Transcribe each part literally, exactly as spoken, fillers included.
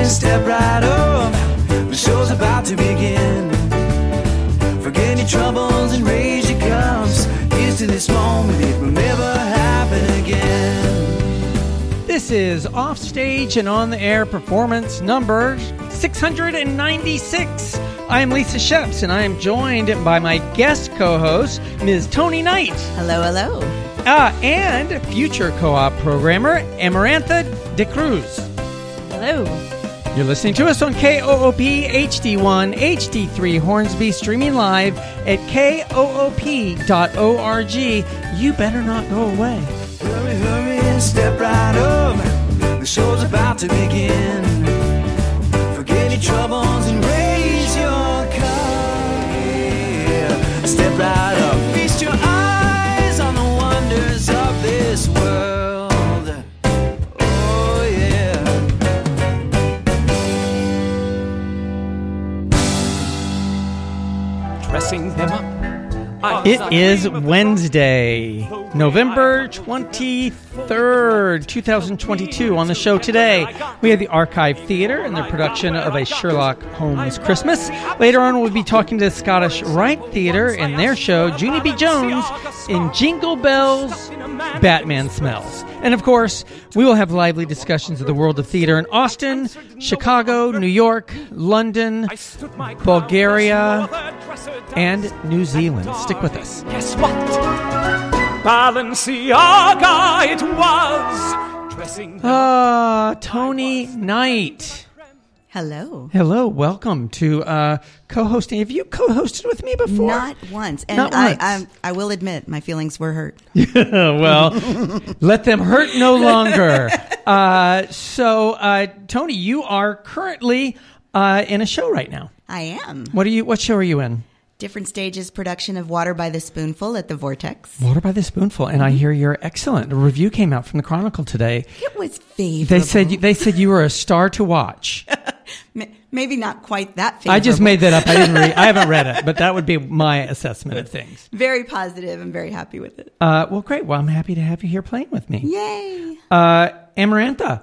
hurry, step right up. The show's about to begin. Forget your troubles and raise your cups. Here's to this moment, it will never happen again. This is Offstage and On the Air performance number six hundred ninety-six. I am Lisa Sheps, and I am joined by my guest co-host, Miz Tony Knight. Hello, hello. Uh, and future co-op programmer, Amarantha De Cruz. Hello. You're listening to us on K O O P H D one, H D three Hornsby, streaming live at K O O P dot org. You better not go away. Hurry, hurry, step right up. The show's about to begin. Forget your troubles and raise your cup. Yeah. Step right up. Feast your eyes on the wonders of this world. Oh, yeah. Dressing them up. It is Wednesday, November twenty-third, twenty twenty-two. On the show today, we have the Archive Theatre and their production of A Sherlock Holmes Christmas. Later on, we'll be talking to the Scottish Rite Theatre and their show, Junie B. Jones in Jingle Bells, Batman Smells. And of course, we will have lively discussions of the world of theater in Austin, Chicago, New York, London, Bulgaria, and New Zealand. Stick with us. Guess what? Balenciaga it was. Dressing Ah, Tony Knight. Hello. Hello, welcome to uh, co-hosting. Have you co-hosted with me before? Not once. And Not I, once. I, I will admit, my feelings were hurt. Well, let them hurt no longer. Uh, so, uh, Tony, you are currently uh, in a show right now. I am. What are you? What show are you in? Different Stages production of Water by the Spoonful at the Vortex. Water by the Spoonful, and I hear you're excellent. A review came out from the Chronicle today. It was favorable. They said you, they said you were a star to watch. M- Maybe not quite that favorable. I just made that up. I didn't read. I haven't read it, but that would be my assessment of things. Very positive. I'm very happy with it. Uh, well, great. Well, I'm happy to have you here playing with me. Yay. Uh, Amarantha,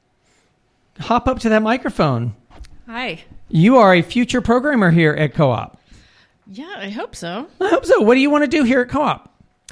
hop up to that microphone. Hi. You are a future programmer here at Co-op. Yeah, I hope so. I hope so. What do you want to do here at Co-op?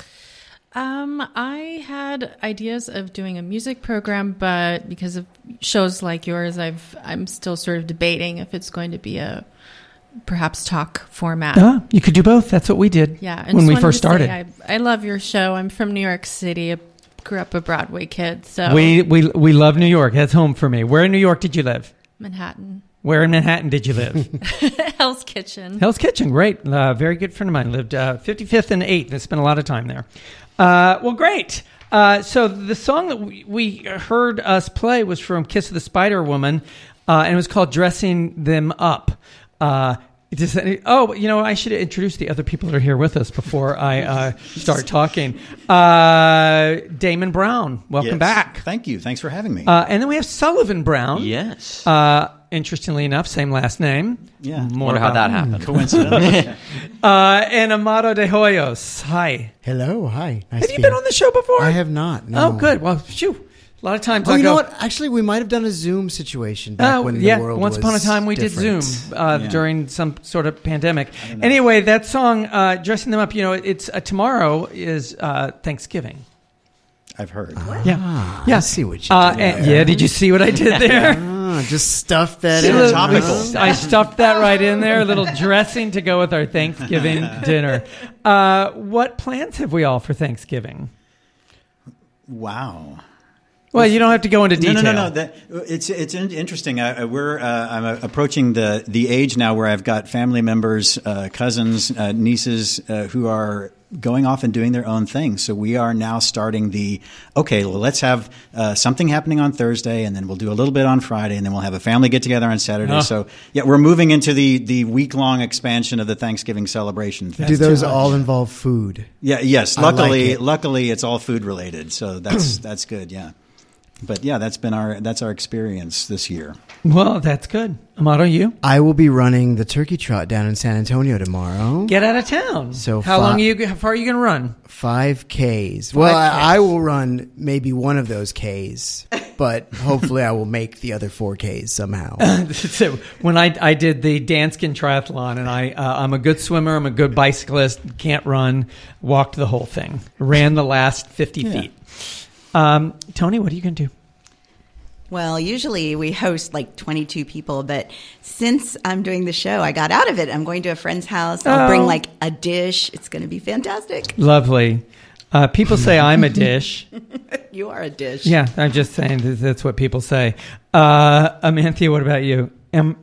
Um, I had ideas of doing a music program, but because of shows like yours, I've I'm still sort of debating if it's going to be a perhaps talk format. Uh, you could do both. That's what we did. Yeah, and when just we wanted first to say started. I, I love your show. I'm from New York City. I grew up a Broadway kid, so We we we love New York. That's home for me. Where in New York did you live? Manhattan. Where in Manhattan did you live? Hell's Kitchen. Hell's Kitchen, great. Uh, very good friend of mine lived uh, fifty-fifth and eighth and spent a lot of time there. Uh, well, great. Uh, so the song that we, we heard us play was from Kiss of the Spider Woman, uh, and it was called Dressing Them Up. Uh, just, oh, you know, I should introduce the other people that are here with us before I uh, start talking. Uh, Damon Brown, welcome Yes. back. Thank you. Thanks for having me. Uh, and then we have Sullivan Brown. Yes. Uh, interestingly enough, same last name. Yeah. More Wonder how about- that happened. Coincidence. Uh, and Amado de Hoyos. Hi. Hello, hi. Nice Have to you be been here. on the show before? I have not. No. Oh, good. Well, phew. A lot of times Oh, I you go, know what? Actually, we might have done a Zoom situation back Oh, when yeah. the world Once was upon a time we different. did Zoom uh, Yeah. during some sort of pandemic. Anyway, that song, uh, Dressing Them Up, you know, it's uh, tomorrow is uh, Thanksgiving. I've heard. Yeah. Ah, Yeah. I see what you Uh, did and, there. yeah, did you see what I did there? Ah, just stuff that A in. little- topical. I stuffed that right in there. A little dressing to go with our Thanksgiving dinner. Uh, what plans have we all for Thanksgiving? Wow. Well, you don't have to go into detail. No, no, no, no. That, it's it's in- interesting. I, I- we're uh, I'm uh, approaching the the age now where I've got family members, uh, cousins, uh, nieces uh, who are going off and doing their own thing. So we are now starting the okay. Well, let's have uh, something happening on Thursday, and then we'll do a little bit on Friday, and then we'll have a family get together on Saturday. Oh. So yeah, we're moving into the the week long expansion of the Thanksgiving celebration. Do those all involve food? Yeah. Yes. I like Luckily, it. luckily, it's all food related. So that's that's good. Yeah. But yeah, that's been our that's our experience this year. Well, that's good. Amato, you? I will be running the turkey trot down in San Antonio tomorrow. Get out of town. So how fi- long are you? How far are you going to run? Five Ks. Well, I, I will run maybe one of those Ks, but hopefully I will make the other four Ks somehow. So when I I did the Danskin triathlon, and I uh, I'm a good swimmer, I'm a good bicyclist, can't run, walked the whole thing, ran the last fifty Yeah. feet. Um, Tony, what are you going to do? Well, usually we host like twenty-two people, but since I'm doing the show, I got out of it. I'm going to a friend's house. I'll Oh. bring like a dish. It's going to be fantastic. Lovely. Uh, people say I'm a dish. You are a dish. Yeah, I'm just saying that that's what people say. Uh, Amanthea, what about you? Um,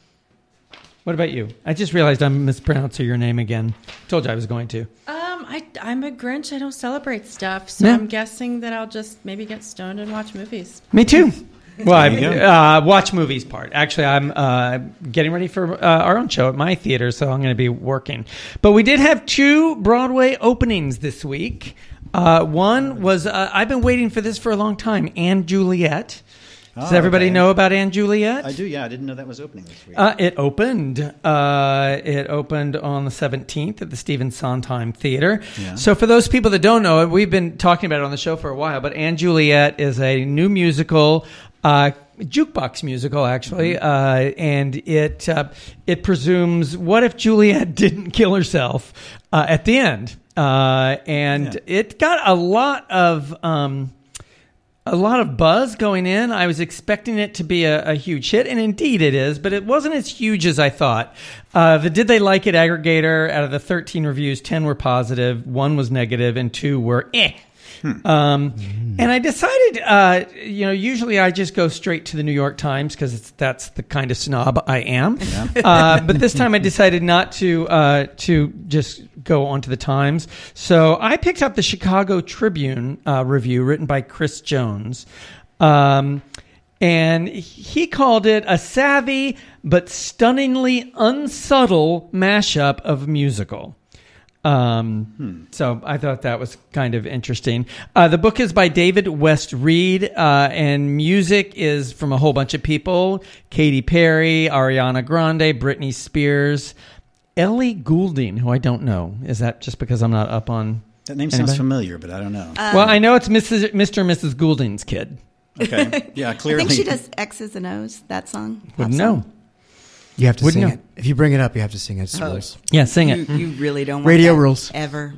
what about you? I just realized I'm mispronouncing your name again. Told you I was going to. Um, I, I'm a Grinch. I don't celebrate stuff, so Yeah. I'm guessing that I'll just maybe get stoned and watch movies. Me too. Well, I There you go. uh, watch movies part. Actually, I'm uh, getting ready for uh, our own show at my theater, so I'm going to be working. But we did have two Broadway openings this week. Uh, one was, uh, I've been waiting for this for a long time, Anne Juliet. Does Oh, everybody okay. know about Anne Juliet? I do, yeah. I didn't know that was opening this week. Uh, it opened. Uh, it opened on the seventeenth at the Stephen Sondheim Theater. Yeah. So for those people that don't know it, we've been talking about it on the show for a while, but Anne Juliet is a new musical, uh, jukebox musical, actually, Mm-hmm. uh, and it uh, it presumes, what if Juliet didn't kill herself uh, at the end? Uh, and Yeah. it got a lot of... Um, A lot of buzz going in. I was expecting it to be a, a huge hit, and indeed it is, but it wasn't as huge as I thought. Uh, the Did They Like It aggregator, out of the thirteen reviews, ten were positive, one was negative, and two were eh. Um, and I decided, uh, you know, usually I just go straight to the New York Times because that's the kind of snob I am. Uh, but this time I decided not to uh, to just go onto the Times. So I picked up the Chicago Tribune uh, review written by Chris Jones. Um, and he called it a savvy but stunningly unsubtle mashup of musical. Um, Hmm. So I thought that was kind of interesting. Uh, the book is by David West Reed, uh, and music is from a whole bunch of people: Katy Perry, Ariana Grande, Britney Spears, Ellie Goulding, who I don't know. Is that just because I'm not up on? That name sounds Anybody? familiar, but I don't know. Well, I know it's Missus Mister and Missus Goulding's kid. Okay. Yeah, I clearly. think she does X's and O's, that song. Wouldn't Pop know. song. You have to Wouldn't sing know. it. If you bring it up, you have to sing it. It's Oh. rules. Yeah, sing You, it. you really don't want Radio that rules. ever.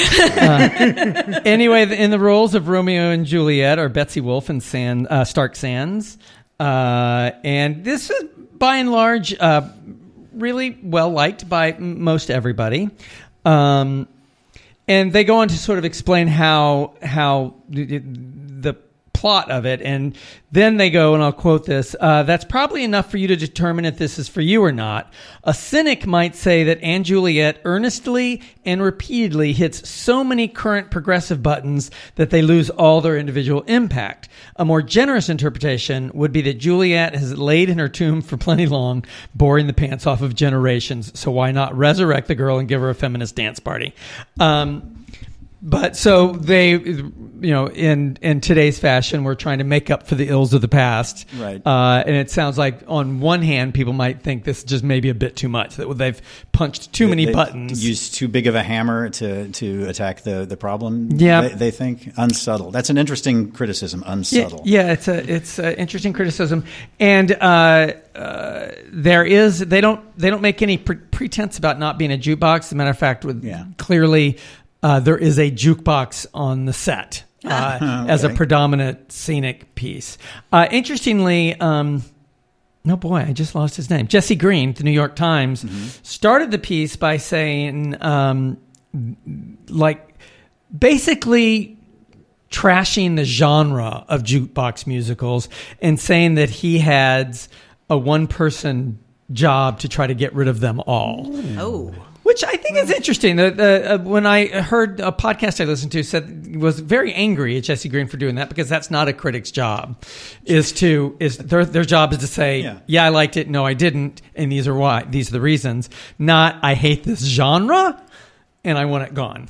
Anyway, in the roles of Romeo and Juliet are Betsy Wolfe and San, uh, Stark Sands. Uh, and this is, by and large, uh, really well liked by m- most everybody. Um, and they go on to sort of explain how how the, the plot of it, and then they go, and I'll quote this, uh, that's probably enough for you to determine if this is for you or not. A cynic might say that Anne Juliet earnestly and repeatedly hits so many current progressive buttons that they lose all their individual impact. A more generous interpretation would be that Juliet has laid in her tomb for plenty long, boring the pants off of generations, so why not resurrect the girl and give her a feminist dance party? Um, But so they, you know, in, in today's fashion, we're trying to make up for the ills of the past. Right. Uh, and it sounds like on one hand, people might think this just maybe a bit too much, that they've punched too many They- buttons. Used too big of a hammer to, to attack the, the problem. Yeah. They, they think unsubtle. That's an interesting criticism, Yeah, unsubtle. yeah, it's a it's an interesting criticism, and uh, uh, there is they don't they don't make any pre- pretense about not being a jukebox. As a matter of fact, with Yeah. clearly uh, there is a jukebox on the set uh, as a Okay. predominant scenic piece. Uh, interestingly. Um, No, boy, I just lost his name. Jesse Green, the New York Times, started the piece by saying, um, like, basically trashing the genre of jukebox musicals and saying that he had a one-person job to try to get rid of them all. Oh. Which I think is interesting. The, the, uh, when I heard a podcast I listened to said was very angry at Jesse Green for doing that, because that's not a critic's job. Is to is their their job is to say, Yeah. yeah, I liked it, no, I didn't, and these are why. These are the reasons. Not I hate this genre, and I want it gone.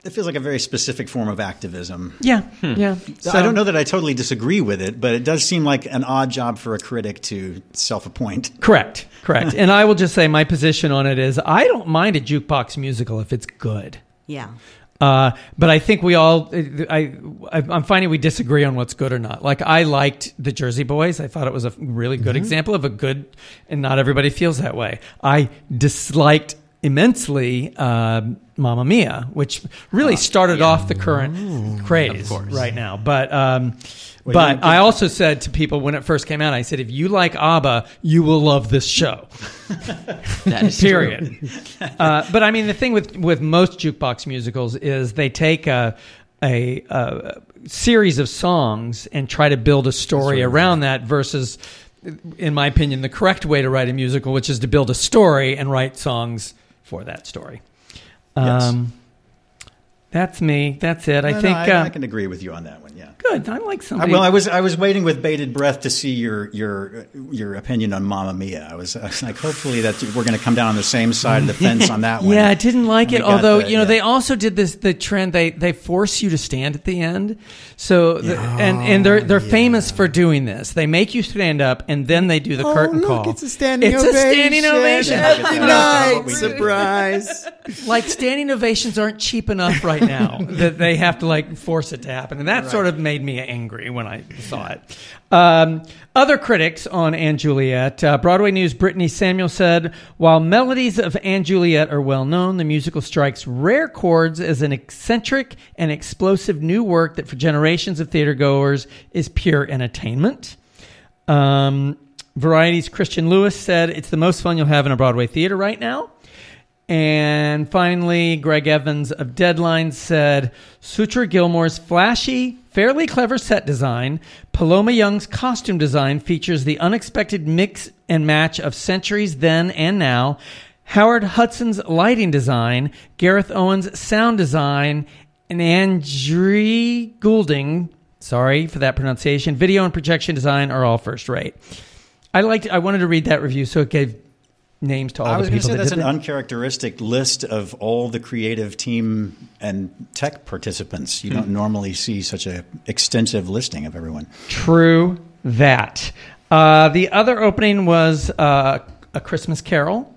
It feels like a very specific form of activism. Yeah, yeah. So, I don't know that I totally disagree with it, but it does seem like an odd job for a critic to self-appoint. Correct, correct. And I will just say my position on it is I don't mind a jukebox musical if it's good. Yeah. Uh, but I think we all, I, I'm finding we disagree on what's good or not. Like I liked the Jersey Boys. I thought it was a really good mm-hmm. example of a good, and not everybody feels that way. I disliked immensely uh, Mamma Mia, which really started yeah. off the current Ooh, craze right now. But um, well, but I also said to people when it first came out, I said, if you like ABBA, you will love this show. That is period. uh, but I mean, the thing with, with most jukebox musicals is they take a, a, a series of songs and try to build a story around that versus, in my opinion, the correct way to write a musical, which is to build a story and write songs for that story. Yes. Um, that's me. That's it. No, I no, think I, uh, I can agree with you on that one. Yeah. Good. I like somebody. Well, I was I was waiting with bated breath to see your your your opinion on Mamma Mia. I was, I was like, hopefully that we're going to come down on the same side of the fence on that one. Yeah, I didn't like it. Although the, you know, yeah. they also did this the trend. They they force you to stand at the end. So the, yeah. and and they're they're yeah. famous for doing this. They make you stand up and then they do the oh, curtain look, call. It's a standing it's ovation. It's a standing ovation Every night. Surprise. Like standing ovations aren't cheap enough right now that they have to like force it to happen, and that right. sort of made me angry when I saw it. Um, other critics on & Juliet, uh, Broadway News' Brittany Samuel said, while melodies of & Juliet are well known, the musical strikes rare chords as an eccentric and explosive new work that for generations of theater goers is pure entertainment. Um, Variety's Christian Lewis said, it's the most fun you'll have in a Broadway theater right now. And finally, Greg Evans of Deadline said, Sutra Gilmore's flashy, fairly clever set design, Paloma Young's costume design features the unexpected mix and match of centuries then and now, Howard Hudson's lighting design, Gareth Owen's sound design, and Andree Goulding, sorry for that pronunciation, video and projection design are all first rate. I liked. I wanted to read that review, so it gave names to all I the was people say that that's did an that. uncharacteristic list of all the creative team and tech participants. You Hmm. don't normally see such an extensive listing of everyone. True that. Uh, the other opening was uh, A Christmas Carol,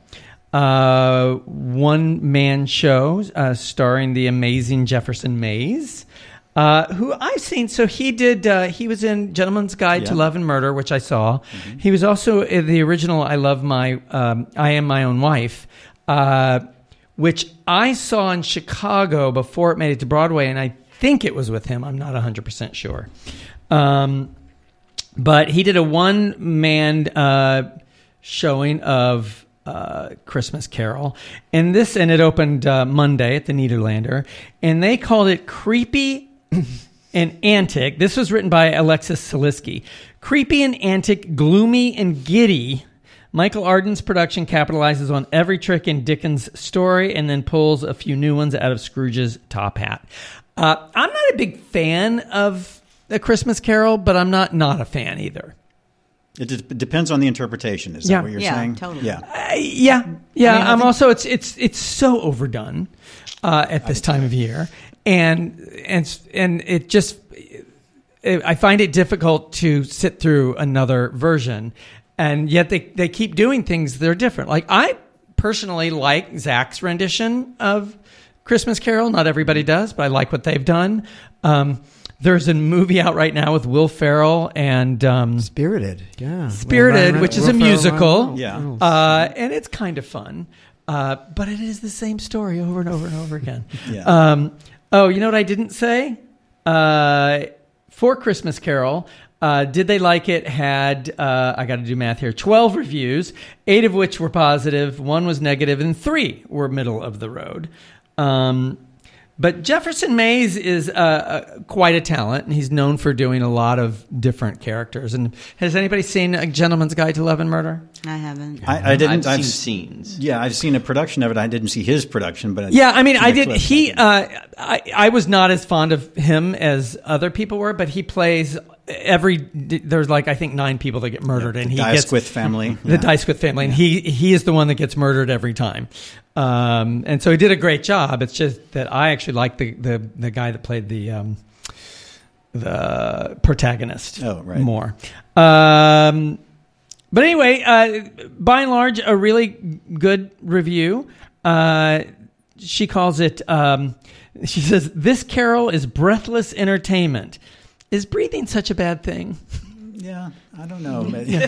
uh, one-man show uh, starring the amazing Jefferson Mays. Uh, who I've seen, so he did, uh, he was in Gentleman's Guide yeah. to Love and Murder, which I saw. Mm-hmm. He was also in the original I Love My, um, I Am My Own Wife, uh, which I saw in Chicago before it made it to Broadway, and I think it was with him. I'm not one hundred percent sure. Um, but he did a one-man uh, showing of uh, Christmas Carol, and this, and it opened uh, Monday at the Nederlander, and they called it Creepy and Antic. This was written by Alexis Salisky. Creepy and antic, gloomy and giddy. Michael Arden's production capitalizes on every trick in Dickens' story and then pulls a few new ones out of Scrooge's top hat. Uh, I'm not a big fan of A Christmas Carol, but I'm not not a fan either. It de- depends on the interpretation. Is Yeah. that what you're Yeah, saying? totally. Yeah. Uh, yeah, yeah. I mean, I I'm think- also it's it's it's so overdone uh, at this time of year, and and and it just it, I find it difficult to sit through another version, and yet they they keep doing things that are different. Like I personally like Zach's rendition of Christmas Carol. Not everybody does, but I like what they've done. Um, There's a movie out right now with Will Ferrell and um, Spirited, yeah, Spirited, Ryan, which is Will a Ferrell, musical, Ryan Yeah. Reynolds. uh, and it's kind of fun, uh, but it is the same story over and over and over again. Yeah. Um, oh, you know what I didn't say? Uh, for Christmas Carol, uh, did they like it? Had uh, I got to do math here? Twelve reviews, eight of which were positive, one was negative, and three were middle of the road. Um, But Jefferson Mays is uh, uh, quite a talent, and he's known for doing a lot of different characters. And has anybody seen A Gentleman's Guide to Love and Murder? I haven't. I, I didn't. I've, I've seen s- scenes. Yeah, I've seen a production of it. I didn't see his production, but Yeah, I mean, seen I the did. clips. He, I did. uh, I, I was not as fond of him as other people were, but he plays every there's like I think nine people that get murdered, yeah, and he Dysquith gets family. the yeah. Dysquith family, and he he is the one that gets murdered every time. Um, and so he did a great job. It's just that I actually like the the the guy that played the um, the protagonist oh, right. more. Um, but anyway, uh, by and large, a really good review. Uh, she calls it. Um, she says this carol is breathless entertainment. Is breathing such a bad thing? Yeah, I don't know.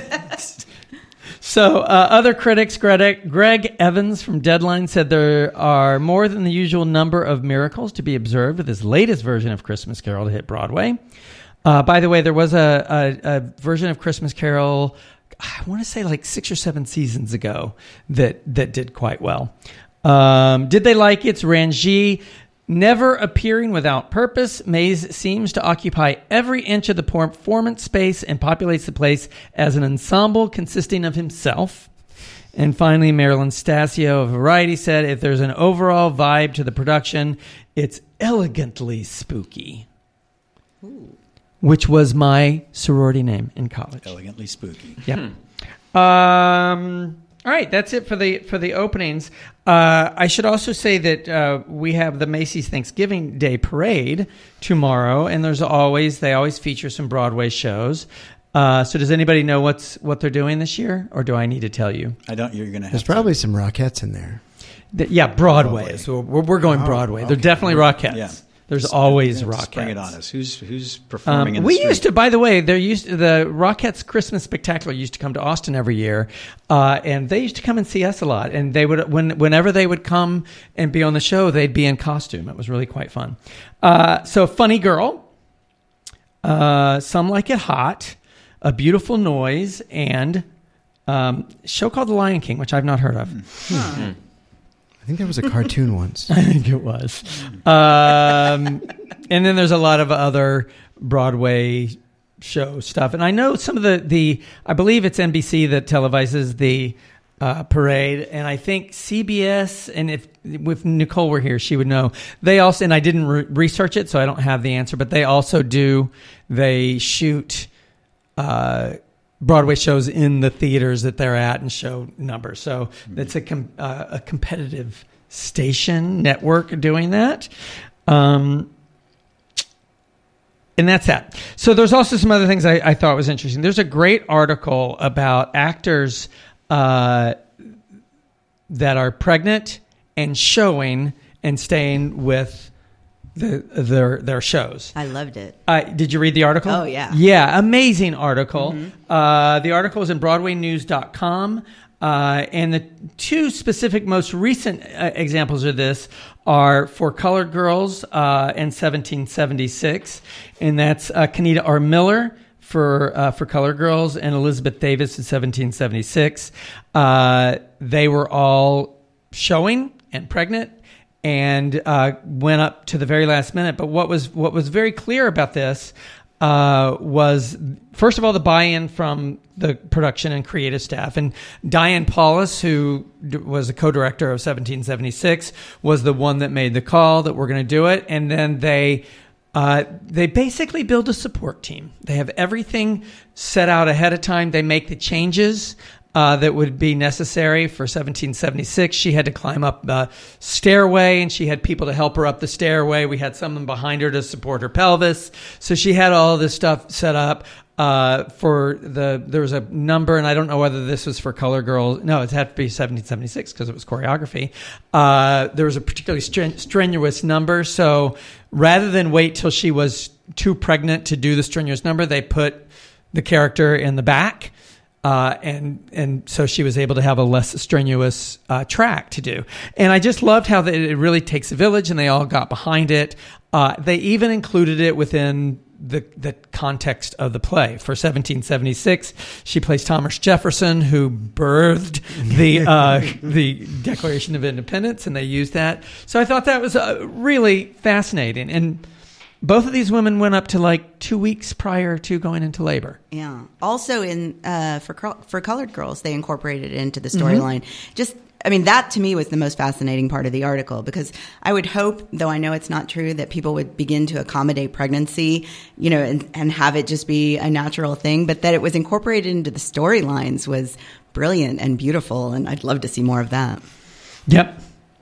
So uh, other critics, Greg, Greg Evans from Deadline said there are more than the usual number of miracles to be observed with his latest version of Christmas Carol to hit Broadway. Uh, by the way, there was a, a, a version of Christmas Carol, I want to say like six or seven seasons ago, that, that did quite well. Um, did they like it? It's Ranji. Never appearing without purpose, Mays seems to occupy every inch of the performance space and populates the place as an ensemble consisting of himself. And finally, Marilyn Stasio of Variety said, if there's an overall vibe to the production, it's elegantly spooky. Ooh. Which was my sorority name in college. Elegantly spooky. Yeah. Hmm. Um... All right, that's it for the for the openings. Uh, I should also say that uh, we have the Macy's Thanksgiving Day Parade tomorrow, and there's always they always feature some Broadway shows. Uh, so does anybody know what's what they're doing this year, or do I need to tell you? I don't. You're going to have. There's to. probably some Rockettes in there. The, yeah, Broadway. Broadway. So we're we're going oh, Broadway. okay. They're definitely Rockettes. Yeah. There's always Spring Rockettes. Bring it on us. Who's who's performing Um, in the we street? used to, by the way, there used the Rockettes Christmas Spectacular used to come to Austin every year, uh, and they used to come and see us a lot. And they would, when whenever they would come and be on the show, they'd be in costume. It was really quite fun. Uh, so, Funny Girl, uh, Some Like It Hot, A Beautiful Noise, and um, a show called The Lion King, which I've not heard of. Hmm. I think there was a cartoon once. I think it was. Um, and then there's a lot of other Broadway show stuff. And I know some of the, the I believe it's N B C that televises the uh, parade. And I think C B S, and if, if Nicole were here, she would know. They also, and I didn't re- research it, so I don't have the answer, but they also do, they shoot uh Broadway shows in the theaters that they're at and show numbers. So it's a com- uh, a competitive station network doing that. Um, and that's that. So there's also some other things I, I thought was interesting. There's a great article about actors uh, that are pregnant and showing and staying with The, their their shows. I loved it. Uh, did you read the article? Oh, yeah. Yeah, amazing article. Mm-hmm. Uh, the article is in Broadway News dot com. Uh, and the two specific most recent uh, examples of this are For Colored Girls uh, in seventeen seventy-six. And that's uh, Kenita R. Miller for uh, For Colored Girls and Elizabeth Davis in seventeen seventy-six. Uh, they were all showing and pregnant, and uh, went up to the very last minute. But what was what was very clear about this uh, was, first of all, the buy-in from the production and creative staff. And Diane Paulus, who d- was a co-director of seventeen seventy-six, was the one that made the call that we're going to do it. And then they uh, they basically build a support team. They have everything set out ahead of time. They make the changes Uh, that would be necessary. For seventeen seventy-six. She had to climb up the stairway, and she had people to help her up the stairway. We had someone behind her to support her pelvis. So she had all of this stuff set up uh, for the, there was a number, and I don't know whether this was for Color Girls. No, it had to be seventeen seventy-six because it was choreography. Uh, there was a particularly stren- strenuous number. So rather than wait till she was too pregnant to do the strenuous number, they put the character in the back. Uh, and and so she was able to have a less strenuous uh, track to do. And I just loved how that it really takes a village, and they all got behind it. Uh, they even included it within the the context of the play. For seventeen seventy-six, she plays Thomas Jefferson, who birthed the uh, the Declaration of Independence, and they used that. So I thought that was uh, really fascinating. And both of these women went up to like two weeks prior to going into labor. Yeah. Also, in uh, for for colored girls, they incorporated it into the storyline. Mm-hmm. Just, I mean, that to me was the most fascinating part of the article, because I would hope, though I know it's not true, that people would begin to accommodate pregnancy, you know, and, and have it just be a natural thing. But that it was incorporated into the storylines was brilliant and beautiful, and I'd love to see more of that. Yep.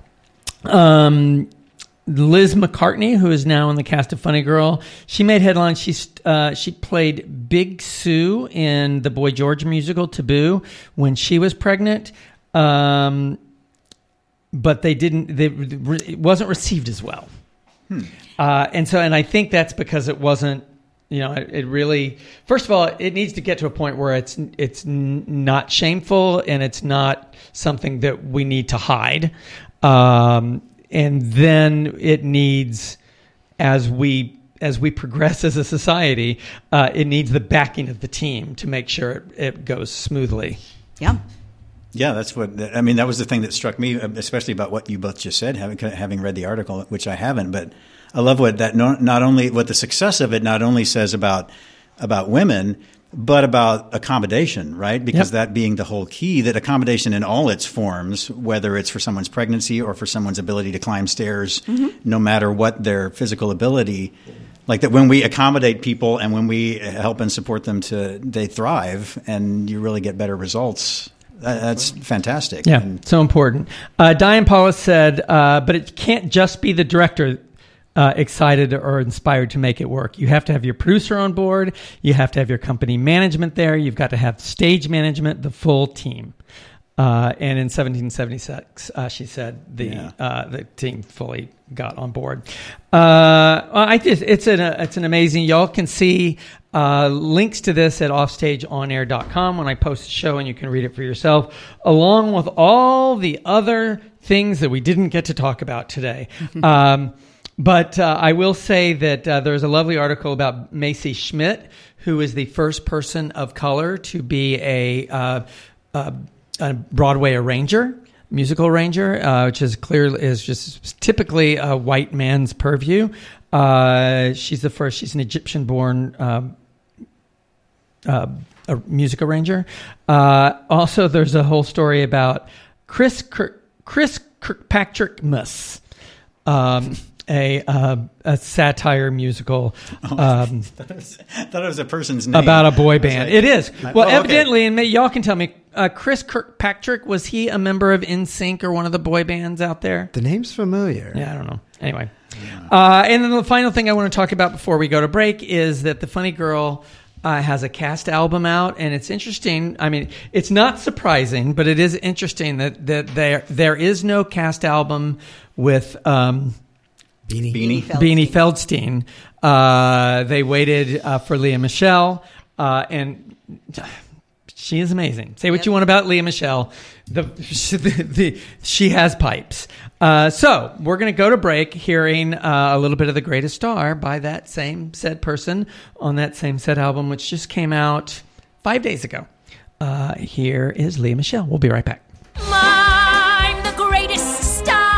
Um. Liz McCartney, who is now in the cast of Funny Girl, she made headlines. She uh, she played Big Sue in the Boy George musical Taboo when she was pregnant, um, but they didn't. They, it wasn't received as well, hmm. uh, and so and I think that's because it wasn't. You know, it, it really. First of all, it needs to get to a point where it's it's n- not shameful and it's not something that we need to hide. Um, And then it needs, as we as we progress as a society, uh, it needs the backing of the team to make sure it, it goes smoothly. Yeah. Yeah, that's what, I mean, that was the thing that struck me, especially about what you both just said, having having read the article, which I haven't. But I love what that not only, what the success of it not only says about about women, but about accommodation, right? Because yep. that being the whole key, that accommodation in all its forms, whether it's for someone's pregnancy or for someone's ability to climb stairs, mm-hmm. no matter what their physical ability, like that when we accommodate people and when we help and support them to, they thrive and you really get better results. That's fantastic. Yeah, and, so important. Uh, Diane Paulus said, uh, but it can't just be the director Uh, excited or inspired to make it work. You have to have your producer on board. You have to have your company management there. You've got to have stage management, the full team. Uh, and in seventeen seventy-six, uh, she said the yeah. uh, the team fully got on board. Uh, I just it's an it's an amazing. Y'all can see uh, links to this at offstage on air dot com when I post the show, and you can read it for yourself, along with all the other things that we didn't get to talk about today. um, But uh, I will say that uh, there's a lovely article about Macy Schmidt, who is the first person of color to be a, uh, uh, a Broadway arranger, musical arranger, uh, which is clear is just typically a white man's purview. Uh, she's the first. She's an Egyptian-born um, uh, a music arranger. Uh, also, there's a whole story about Chris Kirk, Chris Kirkpatrick Muss. Um, A, uh, a satire musical. Um, oh, I thought it was a person's name. About a boy band. Like, it is. Well, oh, evidently, okay. and y'all can tell me, uh, Chris Kirkpatrick, was he a member of N Sync or one of the boy bands out there? The name's familiar. Yeah, I don't know. Anyway. Yeah. Uh, and then the final thing I want to talk about before we go to break is that the Funny Girl uh, has a cast album out, and it's interesting. I mean, it's not surprising, but it is interesting that, that there there is no cast album with... Um, Beanie. Beanie Feldstein. Beanie Feldstein. Uh, they waited uh, for Leah Michelle, uh, and she is amazing. Say what yep. you want about Leah Michelle. The, the, the, she has pipes. Uh, so we're going to go to break hearing uh, a little bit of The Greatest Star by that same said person on that same said album, which just came out five days ago. Uh, here is Leah Michelle. We'll be right back. I'm the greatest star.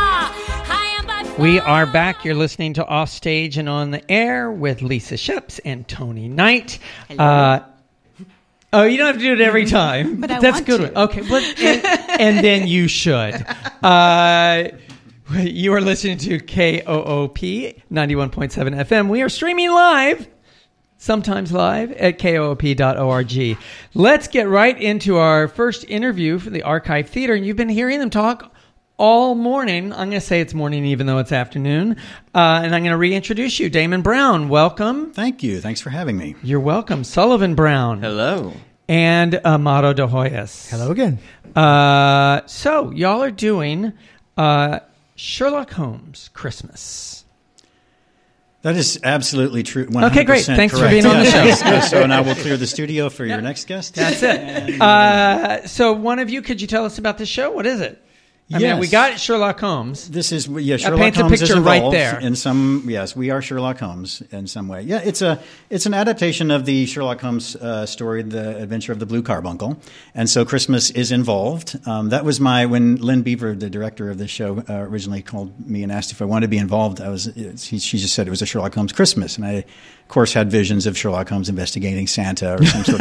We are back. You're listening to Offstage and On the Air with Lisa Sheps and Tony Knight. Uh, oh, you don't have to do it every time. But I That's want good. to. One. Okay, well, and, and then you should. Uh, you are listening to K O O P ninety-one point seven F M. We are streaming live, sometimes live, at K O O P dot org. Let's get right into our first interview for the Archive Theater. And you've been hearing them talk all morning. I'm going to say it's morning even though it's afternoon. Uh, and I'm going to reintroduce you. Damon Brown, welcome. Thank you. Thanks for having me. You're welcome. Sullivan Brown. Hello. And Amado De Hoyos. Hello again. Uh, so, y'all are doing uh, Sherlock Holmes Christmas. That is absolutely true. one hundred percent Okay, great. Thanks correct. for being on the show. Yes. So now we'll clear the studio for your next guest. That's it. Uh, so one of you, could you tell us about the show? What is it? I Yes. mean, we got Sherlock Holmes. This is yeah. That Sherlock paints a Holmes picture is right involved there. in some. Yes, we are Sherlock Holmes in some way. Yeah, it's a it's an adaptation of the Sherlock Holmes uh, story, The Adventure of the Blue Carbuncle, and so Christmas is involved. Um, that was my when Lynn Beaver, the director of the show, uh, originally called me and asked if I wanted to be involved. I was. She, she just said it was a Sherlock Holmes Christmas, and I, of course, had visions of Sherlock Holmes investigating Santa or some sort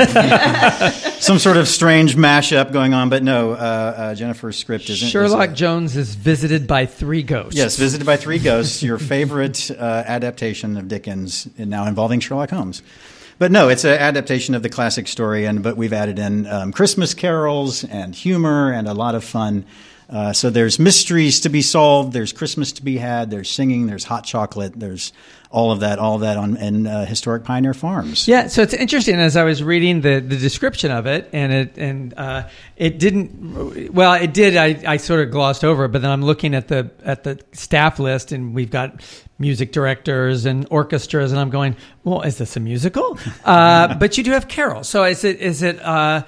of some sort of strange mashup going on. But no, uh, uh, Jennifer's script isn't. Sherlock is a, Jones is visited by three ghosts. Yes, Visited by Three Ghosts, your favorite uh, adaptation of Dickens, and now involving Sherlock Holmes. But no, it's an adaptation of the classic story, and but we've added in um, Christmas carols and humor and a lot of fun. Uh, so there's mysteries to be solved, there's Christmas to be had, there's singing, there's hot chocolate, there's all of that, all of that on in uh, historic Pioneer Farms. Yeah, so it's interesting as I was reading the, the description of it, and it and uh, it didn't. Well, it did. I, I sort of glossed over it, but then I'm looking at the at the staff list, and we've got music directors and orchestras, and I'm going, well, is this a musical? Uh, but you do have carols. So is it is it? Uh,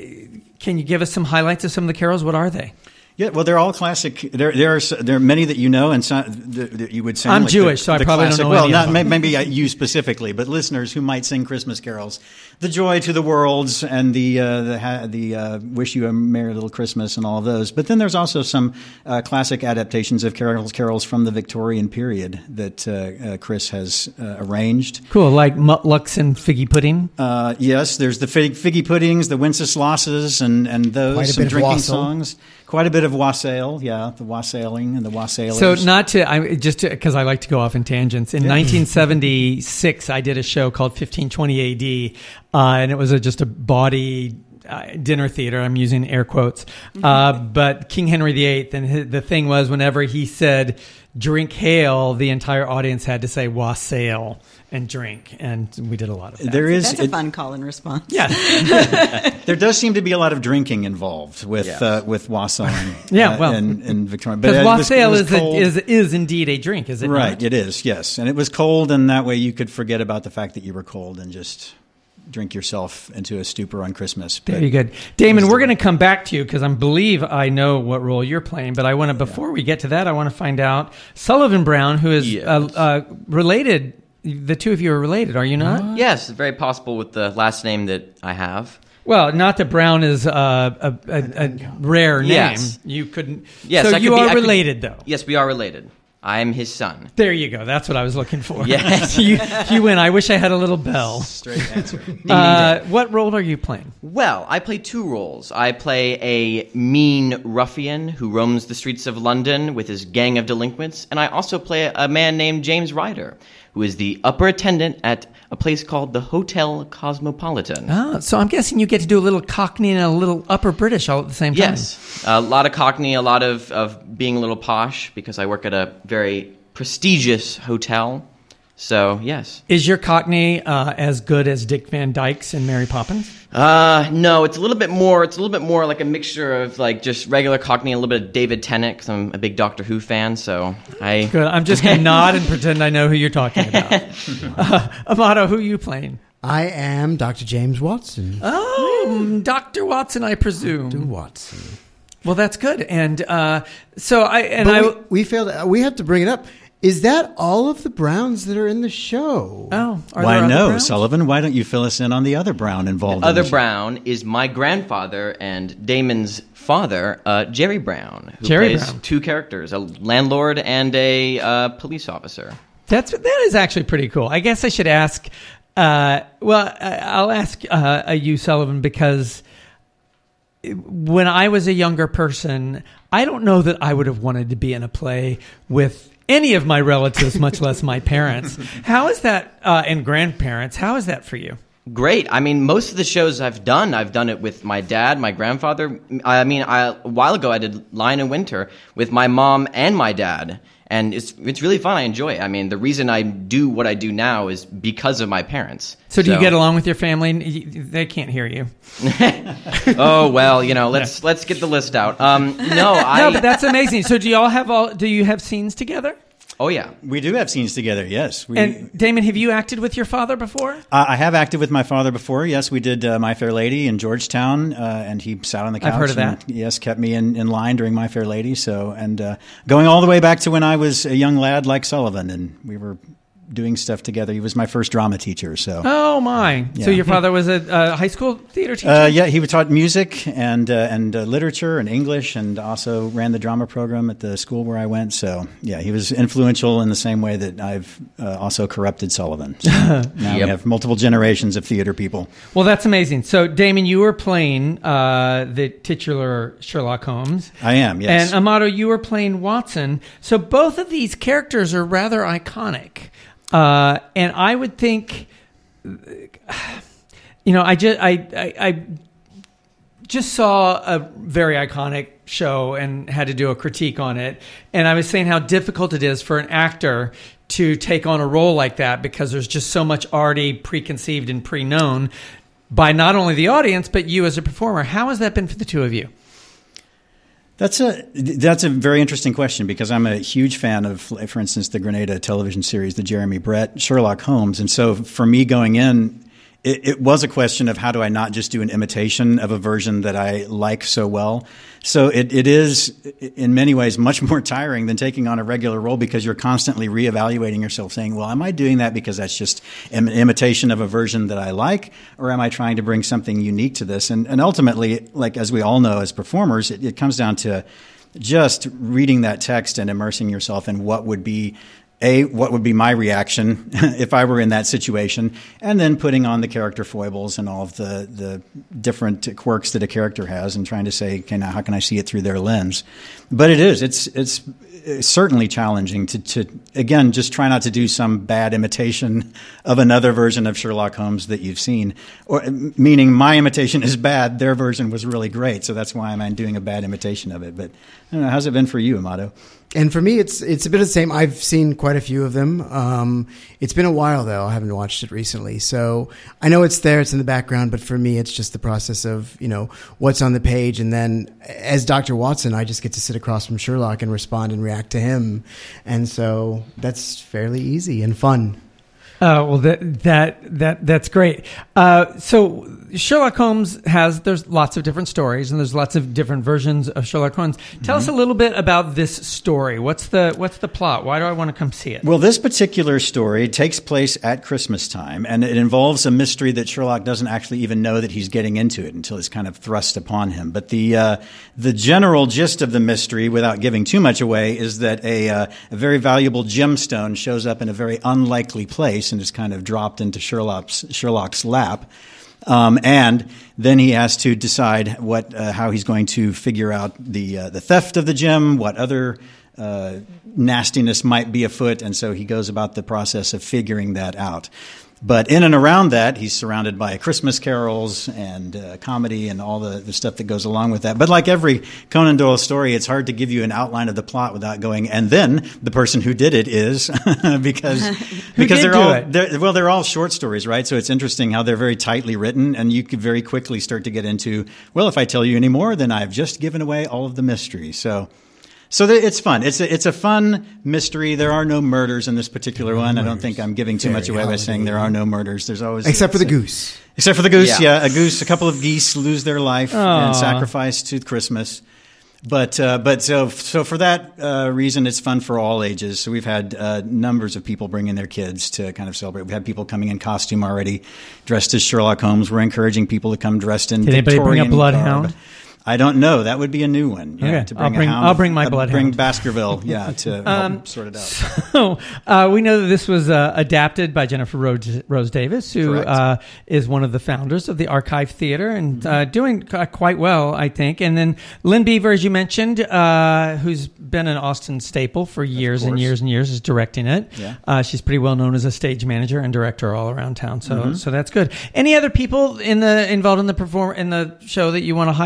can you give us some highlights of some of the carols? What are they? Yeah, well, they're all classic. There, there are there are many that you know, and some that you would sing. I'm like Jewish, the, so I the probably classic, don't know well, any of not them. maybe you specifically, but listeners who might sing Christmas carols, "The Joy to the Worlds" and the uh, the the uh, "Wish You a Merry Little Christmas" and all of those. But then there's also some uh, classic adaptations of carols carols from the Victorian period that uh, uh, Chris has uh, arranged. Cool, like Mutlux and Figgy Pudding. Uh, yes, there's the fig, Figgy Puddings, the Wenceslases, and and those Quite a some bit of drinking wassail. songs. Quite a bit of wassail, yeah, the wassailing and the wassailers. So not to, I just because I like to go off in tangents. In nineteen seventy-six, I did a show called fifteen twenty A D, uh, and it was a, just a bawdy uh, dinner theater. I'm using air quotes, uh, but King Henry the Eighth, and his, the thing was, whenever he said "drink hail," the entire audience had to say "wassail" and drink, and we did a lot of that. There is That's a it- fun call and response. Yeah, there does seem to be a lot of drinking involved with Yes. uh, with wassailing. Yeah, uh, well, in, in Victoria, because it was- wassail it was is, a, cold. is is indeed a drink, is it right. not? It is, yes, and it was cold, and that way you could forget about the fact that you were cold and just drink yourself into a stupor on Christmas. But Very good. Damon, we're going to come back to you because I believe I know what role you're playing, but I want to, before we get to that, I want to find out Sullivan Brown, who is Yes. uh, uh, related, the two of you are related, are you not? Yes, very possible with the last name that I have. Well, not that Brown is uh, a, a, a rare name. Yes. You couldn't. Yes, so I could you be- are I could- related, though. Yes, we are related. I am his son. There you go. That's what I was looking for. Yes. you, you win. I wish I had a little bell. straight answer. Uh, what role are you playing? Well, I play two roles. I play a mean ruffian who roams the streets of London with his gang of delinquents, and I also play a man named James Ryder, who is the upper attendant at a place called the Hotel Cosmopolitan. Oh, so I'm guessing you get to do a little Cockney and a little Upper British all at the same time. Yes, a lot of Cockney, a lot of, of being a little posh, because I work at a very prestigious hotel. So, yes. Is your Cockney uh, as good as Dick Van Dyke's in Mary Poppins? Uh, no, it's a little bit more, it's a little bit more like a mixture of like just regular Cockney and a little bit of David Tennant, because I'm a big Doctor Who fan, so I... Good. I'm just going to nod and pretend I know who you're talking about. uh, Amato, who are you playing? I am Doctor James Watson. Oh, Doctor Watson, I presume. Doctor Watson. Well, that's good. And uh, so I and But I. we, we failed. uh, We have to bring it up. Is that all of the Browns that are in the show? Oh, are Why there other no, Browns? Sullivan? Why don't you fill us in on the other Brown involved? Other in the show? Brown is my grandfather and Damon's father, uh, Jerry Brown, who Jerry plays Brown. two characters, a landlord and a uh, police officer. That's that is actually pretty cool. I guess I should ask. Uh, well, I- I'll ask uh, you, Sullivan, because when I was a younger person, I don't know that I would have wanted to be in a play with any of my relatives, much less my parents. How is that, uh, and grandparents? How is that for you? Great. I mean, most of the shows I've done, I've done it with my dad, my grandfather. I mean, I, a while ago I did Lion in Winter with my mom and my dad. And it's it's really fun. I enjoy it. I mean, the reason I do what I do now is because of my parents. So, do you get along with your family? They can't hear you. Oh well, you know, let's let's get the list out. Um, no, I No, but that's amazing. So, do you all have all? Do you have scenes together? Oh, yeah. We do have scenes together, yes. We, And Damon, have you acted with your father before? Uh, I have acted with my father before. Yes, we did uh, My Fair Lady in Georgetown, uh, and he sat on the couch. I've heard of and, that. yes, kept me in, in line during My Fair Lady. So, and uh, going all the way back to when I was a young lad like Sullivan, and we were doing stuff together. He was my first drama teacher. So, Oh my! Yeah. So your father was a uh, high school theater teacher. uh, yeah, he taught music and uh, and uh, literature and English, and also ran the drama program at the school where I went. So, yeah, he was influential in the same way that I've uh, also corrupted Sullivan. So now we Yep. have multiple generations of theater people. Well, that's amazing. So, Damon, you were playing uh, the titular Sherlock Holmes. I am, yes. And Amato, you were playing Watson. So both of these characters are rather iconic. Uh, and I would think, you know, I just I, I I just saw a very iconic show and had to do a critique on it. And I was saying how difficult it is for an actor to take on a role like that because there's just so much already preconceived and pre-known by not only the audience but you as a performer. How has that been for the two of you? That's a that's a very interesting question because I'm a huge fan of, for instance, the Grenada television series, the Jeremy Brett Sherlock Holmes, and so for me going in, it, it was a question of how do I not just do an imitation of a version that I like so well. So it, it is in many ways much more tiring than taking on a regular role because you're constantly reevaluating yourself, saying, "Well, am I doing that because that's just an imitation of a version that I like, or am I trying to bring something unique to this?" And, and ultimately, like as we all know as performers, it, it comes down to just reading that text and immersing yourself in what would be. A, what would be my reaction if I were in that situation, and then putting on the character foibles and all of the, the different quirks that a character has and trying to say, okay, now how can I see it through their lens? But it is, it's, it's certainly challenging to, to, again, just try not to do some bad imitation of another version of Sherlock Holmes that you've seen, or meaning my imitation is bad, their version was really great, so that's why I'm doing a bad imitation of it. But I don't know, how's it been for you, Amato? And for me, it's it's a bit of the same. I've seen quite a few of them. Um, it's been a while, though. I haven't watched it recently. So I know it's there. It's in the background. But for me, it's just the process of, you know, what's on the page. And then as Doctor Watson, I just get to sit across from Sherlock and respond and react to him. And so that's fairly easy and fun. Oh, well, that that that that's great. Uh, so Sherlock Holmes has there's lots of different stories and there's lots of different versions of Sherlock Holmes. Tell mm-hmm. us a little bit about this story. What's the what's the plot? Why do I want to come see it? Well, this particular story takes place at Christmas time, and it involves a mystery that Sherlock doesn't actually even know that he's getting into it until it's kind of thrust upon him. But the uh, the general gist of the mystery, without giving too much away, is that a, uh, a very valuable gemstone shows up in a very unlikely place and is kind of dropped into Sherlock's Sherlock's lap, um, and then he has to decide what uh, how he's going to figure out the uh, the theft of the gem, what other uh, nastiness might be afoot, and so he goes about the process of figuring that out. But in and around that, he's surrounded by Christmas carols and uh, comedy and all the, the stuff that goes along with that. But like every Conan Doyle story, it's hard to give you an outline of the plot without going, and then the person who did it is, because because did they're do all it? they're, well, they're all short stories, right? So it's interesting how they're very tightly written, and you could very quickly start to get into, well, if I tell you any more, then I've just given away all of the mystery. So. So it's fun. It's a, it's a fun mystery. There are no murders in this particular one. I don't think I'm giving too Very much away by saying there are no murders. There's always Except for the a, goose. Except for the goose, yeah. Yeah. A goose, a couple of geese lose their life Aww. and sacrifice to Christmas. But uh, but so so for that uh, reason, it's fun for all ages. So we've had uh, numbers of people bringing their kids to kind of celebrate. We've had people coming in costume already, dressed as Sherlock Holmes. We're encouraging people to come dressed in Did anybody Victorian bring a bloodhound? garb. I don't know. That would be a new one. Yeah, Okay. to bring I'll bring- a hound. I'll bring my uh, bloodhound. Bring Baskerville, yeah, to Um, help sort it out. So uh, we know that this was uh, adapted by Jennifer Rose, Rose Davis, who Correct. uh, is one of the founders of the Archive Theater and uh, doing uh, quite well, I think. And then Lynn Beaver, as you mentioned, uh, who's been an Austin staple for years and course. years and years, is directing it. Yeah. Uh, she's pretty well known as a stage manager and director all around town. So Mm-hmm. so that's good. Any other people in the involved in the perform in the show that you want to highlight?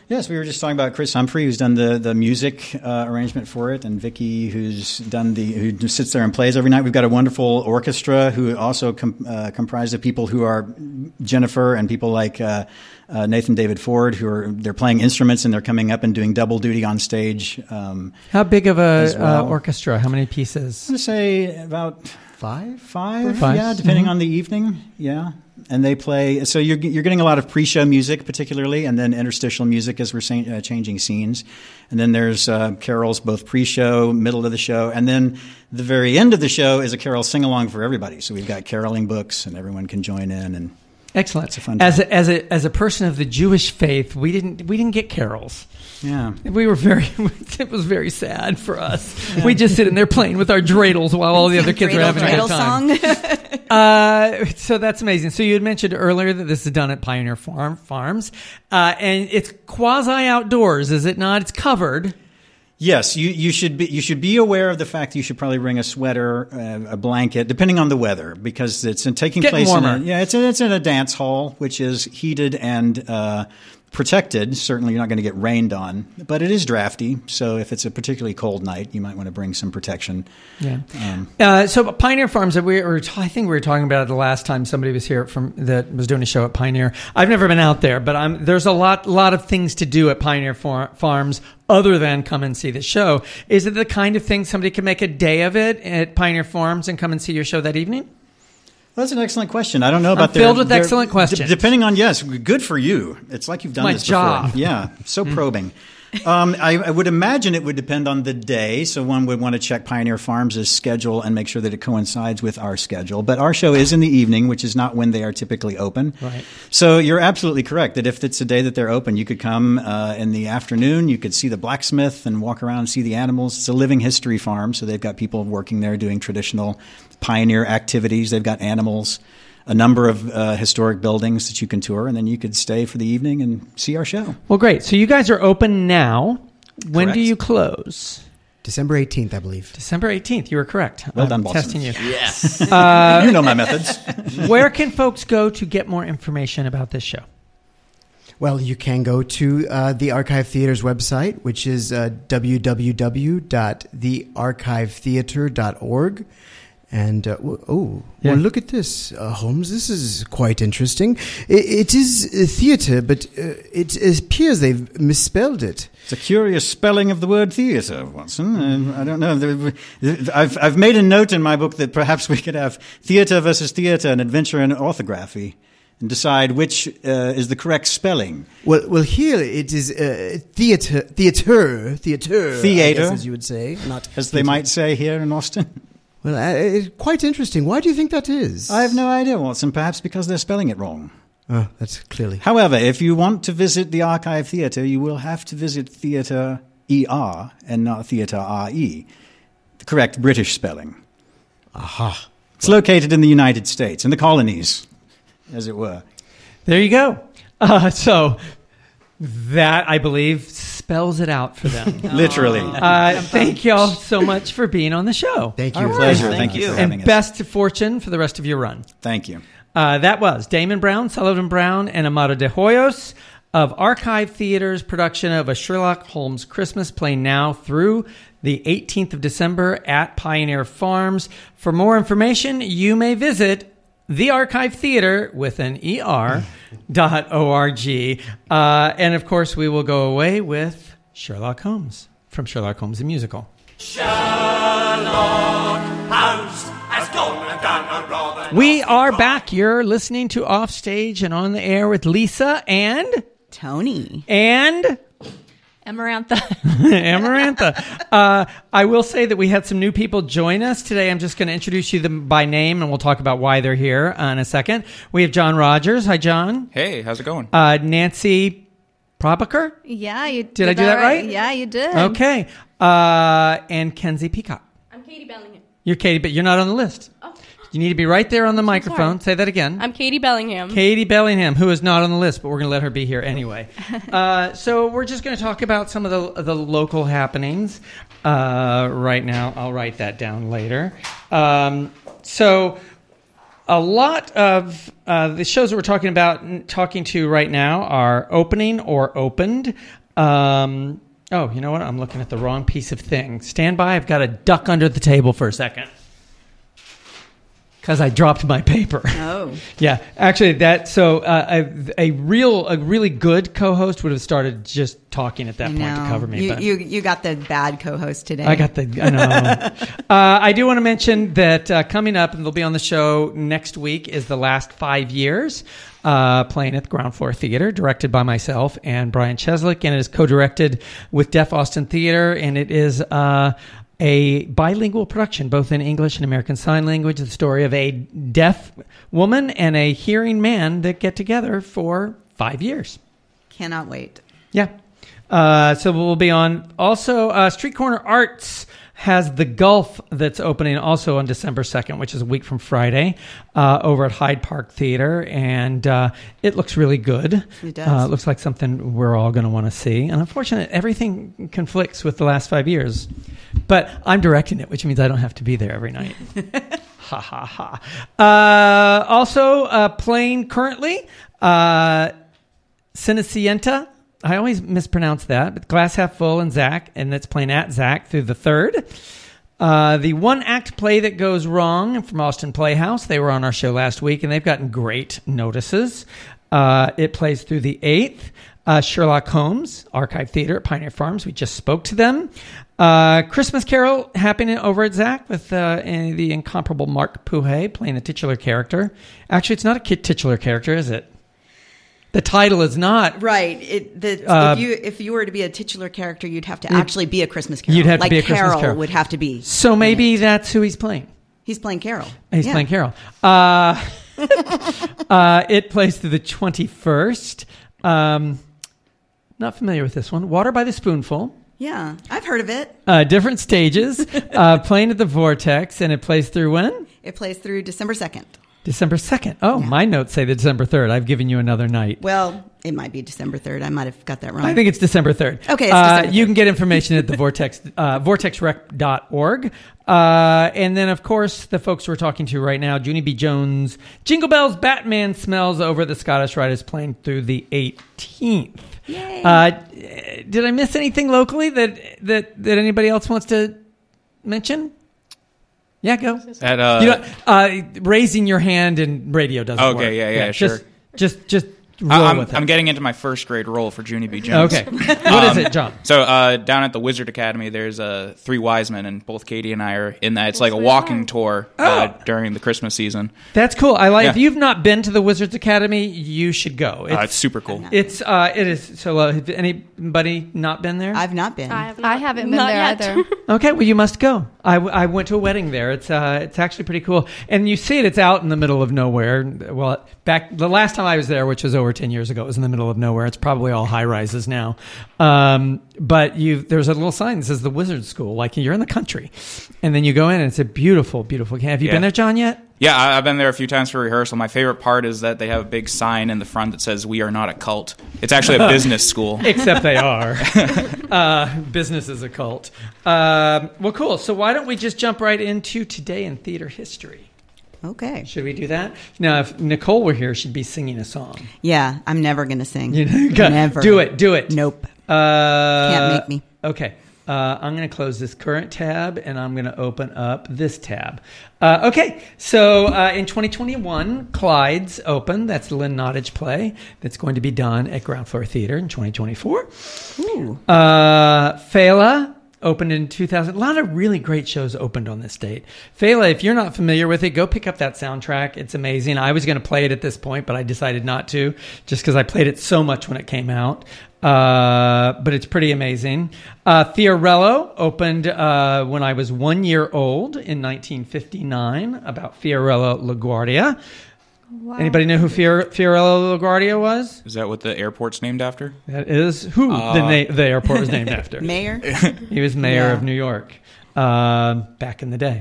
Yes, we were just talking about Chris Humphrey, who's done the the music uh, arrangement for it, and Vicky, who's done the who sits there and plays every night. We've got a wonderful orchestra who also com- uh, comprised of people who are Jennifer and people like uh, uh, Nathan David Ford, who are they're playing instruments and they're coming up and doing double duty on stage. Um, How big of a well. uh, orchestra? How many pieces? I'm going to say about Five? five, Five? yeah, depending Mhm. on the evening, yeah. And they play, so you're you're getting a lot of pre-show music, particularly, and then interstitial music as we're sa- uh, changing scenes. And then there's uh, carols, both pre-show, middle of the show, and then the very end of the show is a carol sing-along for everybody. So we've got caroling books, and everyone can join in. And Excellent. It's a fun as time. a, as a as a person of the Jewish faith, we didn't we didn't get carols. yeah, We were very. It was very sad for us. We just sitting there playing with our dreidels while all the other kids were having a good Dreidel time. song. Uh, so that's amazing. So you had mentioned earlier that this is done at Pioneer Farm Farms, uh, and it's quasi outdoors, is it not? It's covered. yes, you, you should be you should be aware of the fact that you should probably bring a sweater, uh, a blanket, depending on the weather, because it's in taking Getting place. warmer. In a, yeah, it's in, it's in a dance hall, which is heated and uh, protected. Certainly, you're not going to get rained on, but it is drafty. So if it's a particularly cold night, you might want to bring some protection. Yeah. Um, Uh, so Pioneer Farms, we were, I think we were talking about it the last time somebody was here from that was doing a show at Pioneer. I've never been out there, but I'm, there's a lot, lot of things to do at Pioneer Far, Farms other than come and see the show. Is it the kind of thing somebody can make a day of it at Pioneer Farms and come and see your show that evening? Well, that's an excellent question. I don't know about I'm filled their- with their- excellent questions. d- depending on, yes, good for you. It's like you've done My this job. before. Yeah, so probing. Um, I, I would imagine it would depend on the day, so one would want to check Pioneer Farms' schedule and make sure that it coincides with our schedule. But our show is in the evening, which is not when they are typically open. Right. So you're absolutely correct that if it's a day that they're open, you could come uh, in the afternoon, you could see the blacksmith and walk around and see the animals. It's a living history farm, so they've got people working there doing traditional pioneer activities. They've got animals, a number of uh, historic buildings that you can tour, and then you could stay for the evening and see our show. Well, great. So you guys are open now. When do Correct. you close? December eighteenth, I believe. December eighteenth. You were correct. Well I'm done, Boston. testing you. Yes. you know my methods. Where can folks go to get more information about this show? Well, you can go to uh, the Archive Theater's website, which is uh, w w w dot the archive theater dot org. And, uh, w- oh, Yeah. well, look at this, uh, Holmes. This is quite interesting. It, it is a theater, but uh, it appears they've misspelled it. It's a curious spelling of the word theater, Watson. Uh, I don't know. There- I've, I've made a note in my book that perhaps we could have theater versus theater, an adventure in orthography, and decide which uh, is the correct spelling. Well, well, here it is uh, theater, theater, theater, I Theater. guess, as you would say, not As they theater. might say here in Austin. Well, uh, it's quite interesting. Why do you think that is? I have no idea, Watson. Perhaps because they're spelling it wrong. Oh, that's clearly. However, if you want to visit the Archive Theatre, you will have to visit Theatre E R and not Theatre R E, the correct British spelling. Aha. It's located in the United States, in the colonies, as it were. There you go. Uh, so that, I believe, spells it out for them. Literally. Uh, thank you all so much for being on the show. Thank you. Our pleasure. Thank Thank you you. for having And us. best fortune for the rest of your run. Thank you. Uh, that was Damon Brown, Sullivan Brown, and Amado de Hoyos of Archive Theater's production of A Sherlock Holmes Christmas, playing now through the eighteenth of December at Pioneer Farms. For more information, you may visit the Archive Theater with an E R dot O R G. Uh, and of course, we will go away with Sherlock Holmes from Sherlock Holmes the Musical. Sherlock Holmes has gone and done a rather. We are back. You're listening to Offstage and On the Air with Lisa and Tony. and Amarantha. Amarantha. Uh, I will say that we had some new people join us today. I'm just going to introduce you them by name, and we'll talk about why they're here uh, in a second. We have John Rogers. Hi, John. Hey, how's it going? Uh, Nancy Probacher. Yeah, you Did I do that right? Yeah, you did. Okay. Uh, and Kenzie Peacock. I'm Katie Bellingham. You're Katie, but you're not on the list. Oh. You need to be right there on the microphone. Say that again. I'm Katie Bellingham. Katie Bellingham, who is not on the list, but we're going to let her be here anyway. uh, so we're just going to talk about some of the the local happenings uh, right now. I'll write that down later. Um, so a lot of uh, the shows that we're talking about, talking to right now, are opening or opened. Um, oh, you know what? I'm looking at the wrong piece of thing. Stand by. I've got to duck under the table for a second. Because I dropped my paper. Oh. Yeah, actually, that so uh, a, a real, a really good co-host would have started just talking at that point to cover me. You, but you you got the bad co-host today. I got the. I know. uh, I do want to mention that uh, coming up, and they'll be on the show next week, is The Last Five Years, uh, playing at the Ground Floor Theater, directed by myself and Brian Cheslick, and it is co-directed with Deaf Austin Theater, and it is. Uh, A bilingual production, both in English and American Sign Language. The story of a deaf woman and a hearing man that get together for five years. Cannot wait. Yeah. Uh, so we'll be on. Also, uh, Street Corner Arts has The Gulf that's opening also on December second, which is a week from Friday, uh, over at Hyde Park Theater. And uh, it looks really good. It does. Uh, it looks like something we're all going to want to see. And unfortunately, everything conflicts with The Last Five Years. But I'm directing it, which means I don't have to be there every night. Ha, ha, ha. Uh, also, uh, playing currently, uh, Cenicienta. I always mispronounce that, but Glass Half Full and Zach, and it's playing at Zach through the third. Uh, the one-act play that goes wrong from Austin Playhouse. They were on our show last week, and they've gotten great notices. Uh, it plays through the eighth. Uh, Sherlock Holmes, Archive Theater at Pioneer Farms. We just spoke to them. Uh, Christmas Carol happening over at Zach with uh, the incomparable Mark Puhay playing the titular character. Actually, it's not a titular character, is it? The title is not right. It, the, uh, if you if you were to be a titular character, you'd have to actually be a Christmas Carol. You'd have like to be a Christmas Carol, Carol. would have to be. So maybe that's who he's playing. He's playing Carol. He's yeah. playing Carol. Uh, uh, it plays through the twenty-first. Um, not familiar with this one. Water by the Spoonful. Yeah, I've heard of it. Uh, different stages. uh, playing at the Vortex, and it plays through when? It plays through December second. December second. Oh, Yeah. my notes say the December third. I've given you another night. Well, it might be December third. I might have got that wrong. I think it's December third. Okay, it's uh, December you third. can get information at the Vortex, uh, vortex rec dot org. Uh, and then, of course, the folks we're talking to right now, Junie B. Jones, Jingle Bells, Batman Smells Over the Scottish Rite is playing through the eighteenth. Yay. Uh, did I miss anything locally that, that, that anybody else wants to mention? Yeah, go. At, uh, you know, uh, raising your hand in radio doesn't Okay, work. yeah, yeah, sure. Just, just, just roll I'm, with it. I'm getting into my first grade role for Junie B. Jones. Okay. What is it, John? So uh, down at the Wizard Academy, there's uh, three wise men, and both Katie and I are in that. It's like a walking tour uh, Oh. during the Christmas season. That's cool. I like. Yeah. If you've not been to the Wizards Academy, you should go. Uh, it's super cool. It's uh, it is. So, uh, have anybody not been there? I've not been. I, have I haven't been Not there yet. either. Okay, well, you must go. I, w- I went to a wedding there. It's uh, it's actually pretty cool, and you see it. It's out in the middle of nowhere. Well, back the last time I was there, which was over ten years ago, it was in the middle of nowhere. It's probably all high rises now, um, but you there's a little sign that says the Wizard School, like you're in the country, and then you go in, and it's a beautiful, beautiful. Have you Yeah. been there, John, yet? Yeah, I, I've been there a few times for rehearsal. My favorite part is that they have a big sign in the front that says, "We are not a cult." It's actually a business school. Except they are. uh, business is a cult. Um, well, cool. So why don't we just jump right into Today in Theater History? Okay. Should we do that? Now, if Nicole were here, she'd be singing a song. Yeah, I'm never going to sing. You know, Never. Do it. Do it. Nope. Uh, Can't make me. Okay. Uh, I'm going to close this current tab, and I'm going to open up this tab. Uh, okay, so uh, in twenty twenty-one, Clyde's opened. That's the Lynn Nottage play that's going to be done at Ground Floor Theater in twenty twenty-four. Ooh. Uh, Fela opened in two thousand. A lot of really great shows opened on this date. Fela, if you're not familiar with it, go pick up that soundtrack. It's amazing. I was going to play it at this point, but I decided not to, just because I played it so much when it came out. Uh, but it's pretty amazing. Uh, Fiorello opened uh, when I was one year old in nineteen fifty-nine, about Fiorello LaGuardia. Wow. Anybody know who Fior- Fiorello LaGuardia was? Is that what the airport's named after? That is who Uh, the, na- the airport was named after. Mayor? He was mayor Yeah. of New York uh, back in the day.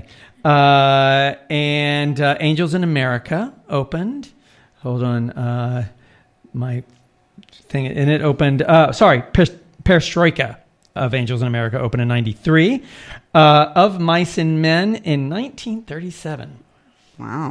Uh, and uh, Angels in America opened. Hold on. Uh, my thing. And it opened. Uh, sorry. Per- Perestroika of Angels in America opened in ninety-three. Uh, of Mice and Men in nineteen thirty-seven. Wow.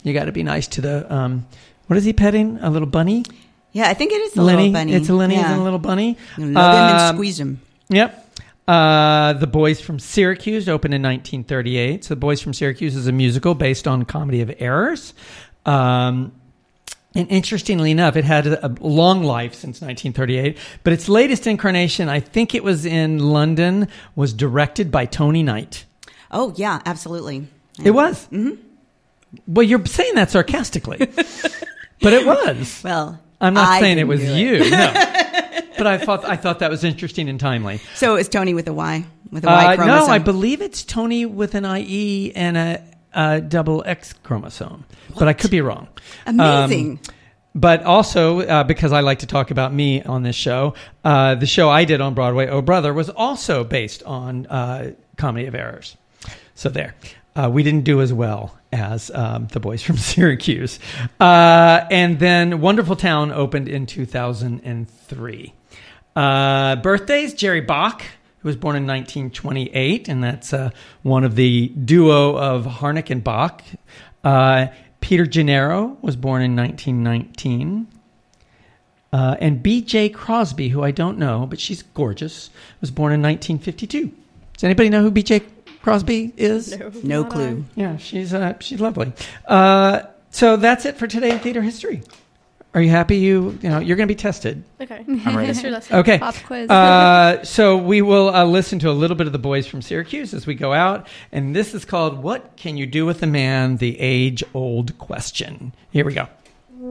You got to be nice to the, um, what is he petting? A little bunny? Yeah, I think it is a Lenny. little bunny. It's a Lenny yeah. and a little bunny. Love him and Um, squeeze him. Yep. Uh, the Boys from Syracuse opened in nineteen thirty-eight. So The Boys from Syracuse is a musical based on Comedy of Errors. Um, and interestingly enough, it had a, a long life since nineteen thirty-eight. But its latest incarnation, I think it was in London, was directed by Tony Knight. Oh, yeah, absolutely. It was? Mm-hmm. Well, you're saying that sarcastically. But it was. Well, I'm not I saying it didn't was do you. it. No. But I thought I thought that was interesting and timely. So it's Tony with a Y, with a Y Uh, chromosome. no, I believe it's Tony with an I E and a, a double X chromosome. What? But I could be wrong. Amazing. Um, but also, uh, because I like to talk about me on this show, uh, the show I did on Broadway, Oh Brother, was also based on uh, Comedy of Errors. So there. Uh, we didn't do as well as um, The Boys from Syracuse. Uh, and then Wonderful Town opened in two thousand three. Uh, birthdays, Jerry Bach, who was born in nineteen twenty-eight, and that's uh, one of the duo of Harnick and Bach. Uh, Peter Gennaro was born in nineteen nineteen. Uh, and B J Crosby, who I don't know, but she's gorgeous, was born in nineteen fifty-two. Does anybody know who B J Crosby is? No, no clue. Yeah, she's uh, she's lovely. Uh, so that's it for today in theater history. Are you happy? You you know you're going to be tested. Okay, I'm ready. Mister Leslie. Okay. Pop quiz. Uh, so we will uh, listen to a little bit of The Boys from Syracuse as we go out, and this is called "What Can You Do with a Man?" The age-old question. Here we go.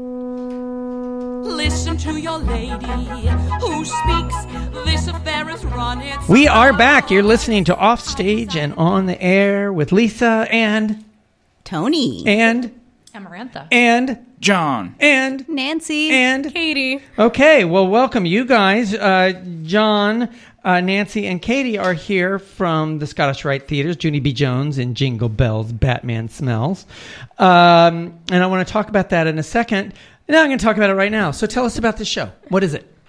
Listen to your lady who speaks. This affair is run. It's We are back. You're listening to Offstage and On the Air with Lisa and Tony and Amarantha and John and Nancy and Katie. Okay, well, welcome you guys. Uh, John, uh, Nancy, and Katie are here from the Scottish Rite Theaters, Junie B. Jones and Jingle Bells, Batman Smells. Um, and I want to talk about that in a second. No, I'm going to talk about it right now. So tell us about this show. What is it?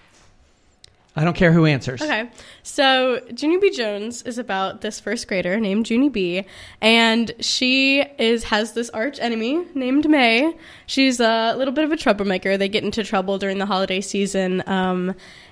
I don't care who answers. Okay, so Junie B. Jones is about this first grader named Junie B, and she is has this arch enemy named May. She's a little bit of a troublemaker. They get into trouble during the holiday season, um,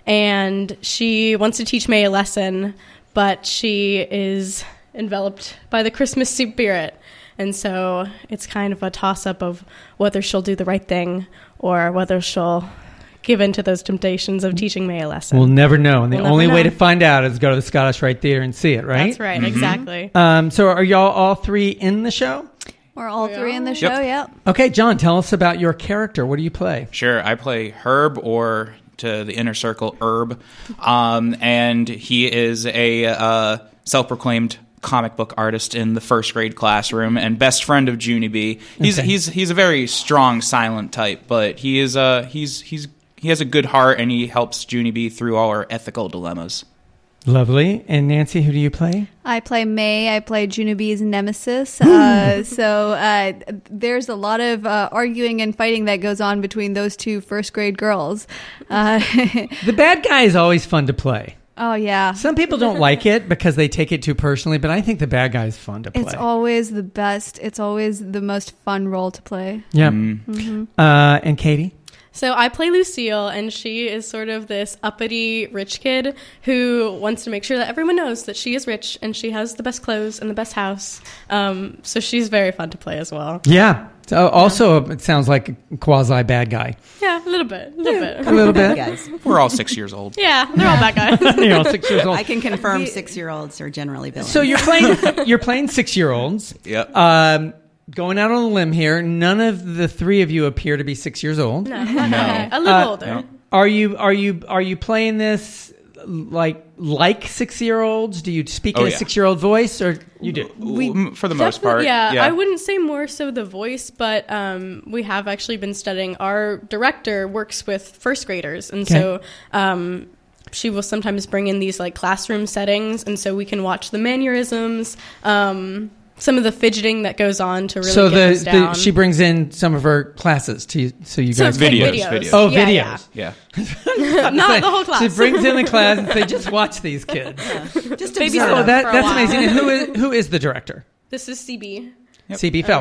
and she wants to teach May a lesson, but she is enveloped by the Christmas spirit. And so it's kind of a toss-up of whether she'll do the right thing or whether she'll give in to those temptations of teaching May a lesson. We'll never know. And the We'll only never way know. to find out is go to the Scottish Rite Theater and see it, right? That's right, exactly. Um, so are y'all all three in the show? We're all three in the Yep. show, yep. Okay, John, tell us about your character. What do you play? Sure, I play Herb, or to the inner circle, Herb, um, and he is a uh, self-proclaimed comic book artist in the first grade classroom and best friend of Junie B. He's Okay. he's he's a very strong, silent type, but he is uh he's he's he has a good heart, and he helps Junie B through all her ethical dilemmas. Lovely. And Nancy, who do you play? I play May. I play Junie B's nemesis. Uh, so uh, there's a lot of uh, arguing and fighting that goes on between those two first grade girls. Uh, The bad guy is always fun to play. oh, yeah. Some people don't like it because they take it too personally, but I think the bad guy is fun to play. It's always the best. It's always the most fun role to play. Yeah. Mm-hmm. Uh, and Katie? So I play Lucille, and she is sort of this uppity rich kid who wants to make sure that everyone knows that she is rich and she has the best clothes and the best house. Um, so she's very fun to play as well. Yeah. So also, it sounds like a quasi bad guy. Yeah, a little bit, a little bit. A little bit. Guys. We're all six years old. Yeah, they're all bad guys. You know, six years old. I can confirm six-year-olds are generally villains. So you're playing. You're playing six-year-olds. Yep. Um, going out on a limb here. None of the three of you appear to be six years old. No, No. a little Uh, older. no. Are you? Are you? Are you playing this like like six-year-olds? Do you speak Oh, in a yeah. six-year-old voice, or you do? We, for the most part, Yeah, yeah. I wouldn't say more so the voice, but um, we have actually been studying. Our director works with first graders, and so um, she will sometimes bring in these like classroom settings, and so we can watch the mannerisms, um, some of the fidgeting that goes on to really so get the, us down. the she brings in some of her classes to you, so you So guys like Videos, videos. videos. Oh, Yeah, videos. yeah. yeah. Not the whole class. She brings in the class and say, just watch these kids. just Baby observe. Oh, that, for a that's while. amazing. And who is who is the director? This is C B. Yep. C B Feller.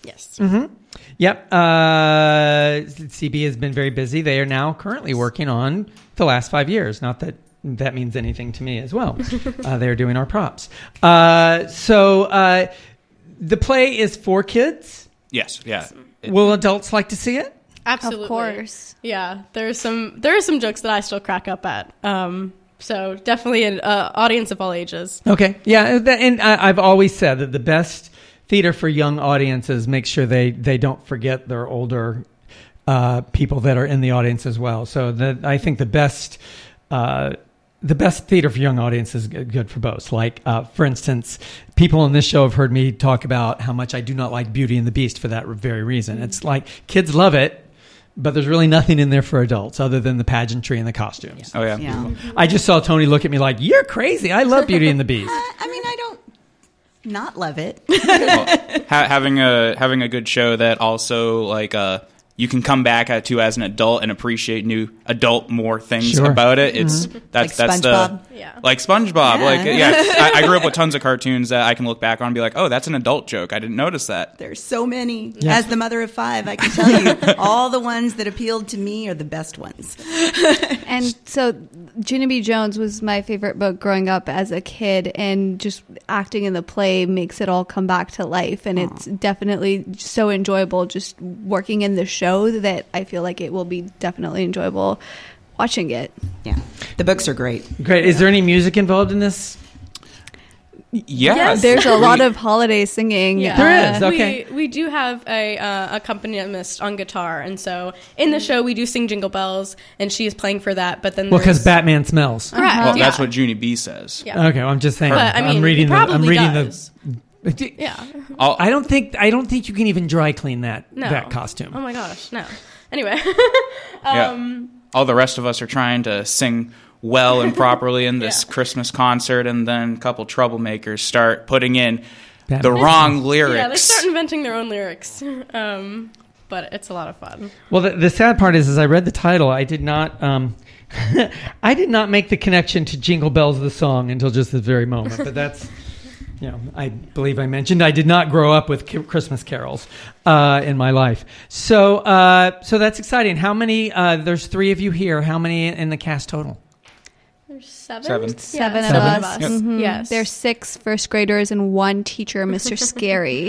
Yes. Mm-hmm. Yep. Uh, C B has been very busy. They are now currently working on the last five years. Not that that means anything to me as well. uh, they're doing our props. Uh, so uh, the play is for kids. Yes. Yeah. It- Will adults like to see it? Absolutely. Of course. Yeah, there's some there are some jokes that I still crack up at. Um, so definitely an uh, audience of all ages. Okay. Yeah. That, and I, I've always said that the best theater for young audiences makes sure they, they don't forget their older uh, people that are in the audience as well. So the, I think the best uh, the best theater for young audiences is good for both. Like, uh, for instance, people on this show have heard me talk about how much I do not like Beauty and the Beast for that very reason. It's like kids love it, but there's really nothing in there for adults other than the pageantry and the costumes. Oh, yeah. Yeah. I just saw Tony look at me like, you're crazy. I love Beauty and the Beast. I mean, I don't not love it. Well, ha- having a having a good show that also like uh you can come back at to as an adult and appreciate new adult more things Sure. about it. It's Mm-hmm. that's Like that's SpongeBob? the Yeah. like SpongeBob. Yeah. Like yeah, I, I grew up with tons of cartoons that I can look back on and be like, oh, that's an adult joke. I didn't notice that. There's so many. Yeah. As the mother of five, I can tell you, all the ones that appealed to me are the best ones. And so Junie B. Jones was my favorite book growing up as a kid, and just acting in the play makes it all come back to life. And it's definitely so enjoyable just working in the show that I feel like it will be definitely enjoyable watching it. Yeah, the books are great. Great. Is there any music involved in this? Yes. There's a lot of holiday singing. Yeah. There is, Uh, okay. We, we do have a uh, accompanist on guitar, and so in the show we do sing Jingle Bells, and she is playing for that. But then Well, because there's- Batman smells. correct, Well, yeah. that's what Junie B says. Yeah. Okay, well, I'm just saying. But, I mean, I'm reading it the. I'm probably reading does. the. Yeah. I'll- I don't think. I don't think you can even dry clean that No. that costume. Oh my gosh, no. Anyway, Yeah. um, All the rest of us are trying to sing well and properly in this Yeah. Christmas concert, and then a couple troublemakers start putting in Batman. the wrong lyrics. yeah, they start inventing their own lyrics. Um, but it's a lot of fun. Well, the, the sad part is, as I read the title, I did not. Um, I did not make the connection to Jingle Bells the song until just this very moment. But that's, you know, I believe I mentioned I did not grow up with K- Christmas carols uh, in my life. So, uh, so that's exciting. How many? Uh, there's three of you here. How many in the cast total? There's seven. Seven. Yeah, Seven of seven us. Yep. Mhm. Yes. There's six first graders and one teacher, Mister Scary.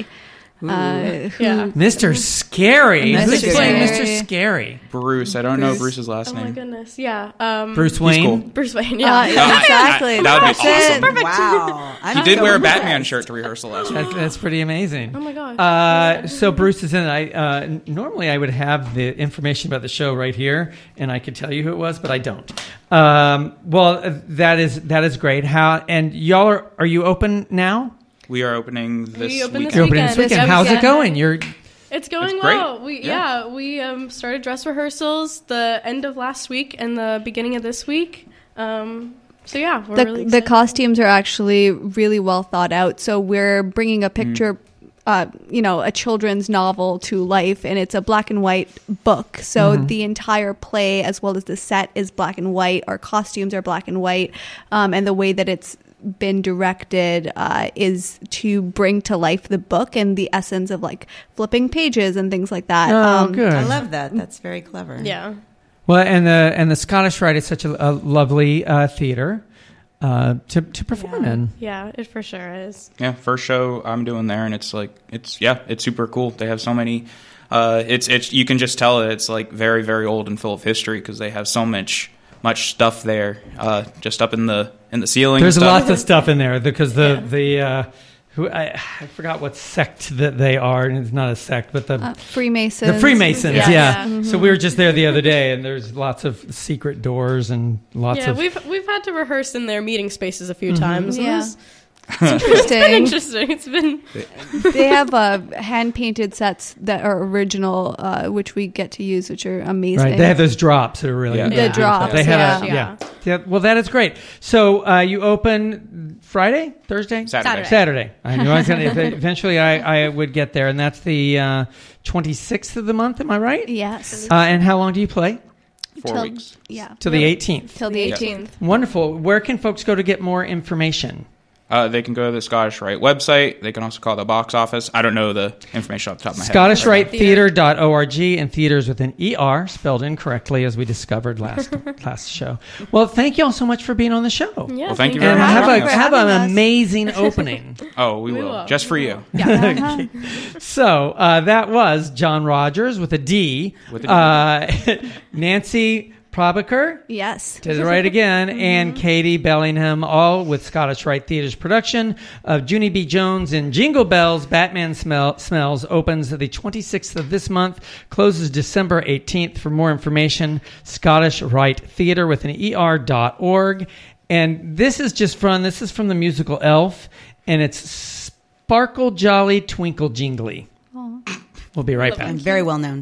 uh, who, Yeah. Mister Scary. Mister Who's playing Scary. Mister Scary? Bruce. I don't know Bruce. Bruce's last Oh my name. goodness. Yeah. Um, Bruce He's Wayne. cool. Bruce Wayne. Uh, Yeah. yeah, exactly. That would be That's it. awesome. Wow. I'm He did so wear a impressed. Batman shirt to rehearsal last week. That's, that's pretty amazing. Oh my gosh. Uh, so Bruce is in it. I uh, n- normally I would have the information about the show right here, and I could tell you who it was, but I don't. Um, well, uh, that is that is great. How and y'all are are you open now? We are opening this We open weekend. this You're opening this weekend. weekend. This How's it weekend. going? You're It's going It's great. well. We Yeah. yeah, we um, started dress rehearsals the end of last week and the beginning of this week. Um, so yeah, we're the, really the excited. costumes are actually really well thought out. So we're bringing a picture, uh, you know, a children's novel to life, and it's a black and white book. So the entire play, as well as the set, is black and white. Our costumes are black and white, um, and the way that it's been directed uh, is to bring to life the book and the essence of like flipping pages and things like that. oh Um, good. I love that. That's very clever. Yeah. Well, and the and the Scottish Rite is such a, a lovely uh, theater uh, to to perform Yeah. in. Yeah, it for sure is. Yeah, first show I'm doing there, and it's like it's yeah, it's super cool. They have so many. Uh, it's it's you can just tell that it's like very very old and full of history because they have so much much stuff there, uh, just up in the in the ceiling. There's and stuff. lots of stuff in there because the Yeah. the uh, who I, I forgot what sect that they are, and it's not a sect, but the uh, Freemasons. the Freemasons. Yeah. Yeah. Mm-hmm. So we were just there the other day, and there's lots of secret doors and lots Yeah, of. we've we've had to rehearse in their meeting spaces a few Mm-hmm. times. Yeah. It's Interesting. been interesting. It's been They have uh, hand painted sets that are original, uh, which we get to use, which are amazing. Right, they have those drops that are really Yeah. The beautiful. drops, They have a, yeah. yeah. yeah. Well, that is great. So uh, you open Friday, Thursday, Saturday. Saturday. I knew I was going to. Eventually, I, I would get there, and that's the uh, twenty-sixth of the month. Am I right? Yes. Uh, and how long do you play? Four Till- weeks. Yeah. Till the eighteenth. Till the Yeah. eighteenth. Wonderful. Where can folks go to get more information? Uh, they can go to the Scottish Rite website. They can also call the box office. I don't know the information off the top of my head. Scottish Rite Theater dot org, and theaters with an E R spelled incorrectly, as we discovered last last show. Well, thank you all so much for being on the show. Yeah, well, thank you very and much. have, for a, have an us. amazing opening. Oh, we, We will. will. Just for you. Yeah. So uh, that was John Rogers with a D. With a D. Uh, Nancy Probaker. Yes. Did it right again. And Katie Bellingham, all with Scottish Rite Theater's production of Junie B. Jones and Jingle Bells, Batman Smell, Smells, opens the twenty-sixth of this month, closes December eighteenth. For more information, Scottish Rite Theater with an E R dot org. And this is just fun. This is from the musical Elf, and it's Sparkle Jolly Twinkle Jingly. Aww. We'll be right back. And very well known.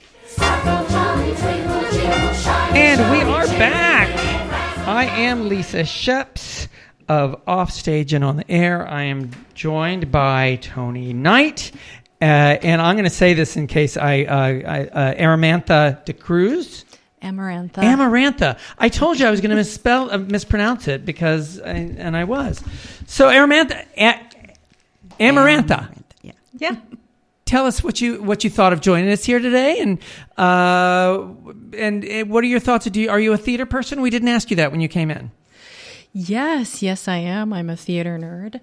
And we are back. I am Lisa Sheps of Offstage and on the Air. I am joined by Tony Knight. Uh, and I'm going to say this in case I, uh, I uh, Aramantha de Cruz. Amarantha. Amarantha. I told you I was going to misspell, uh, mispronounce it because, I, and I was. So Aramantha, a, Amarantha. Yeah. Yeah. Tell us what you what you thought of joining us here today, and uh, and uh, what are your thoughts? Do you, are you a theater person? We didn't ask you that when you came in. Yes, yes, I am. I'm a theater nerd.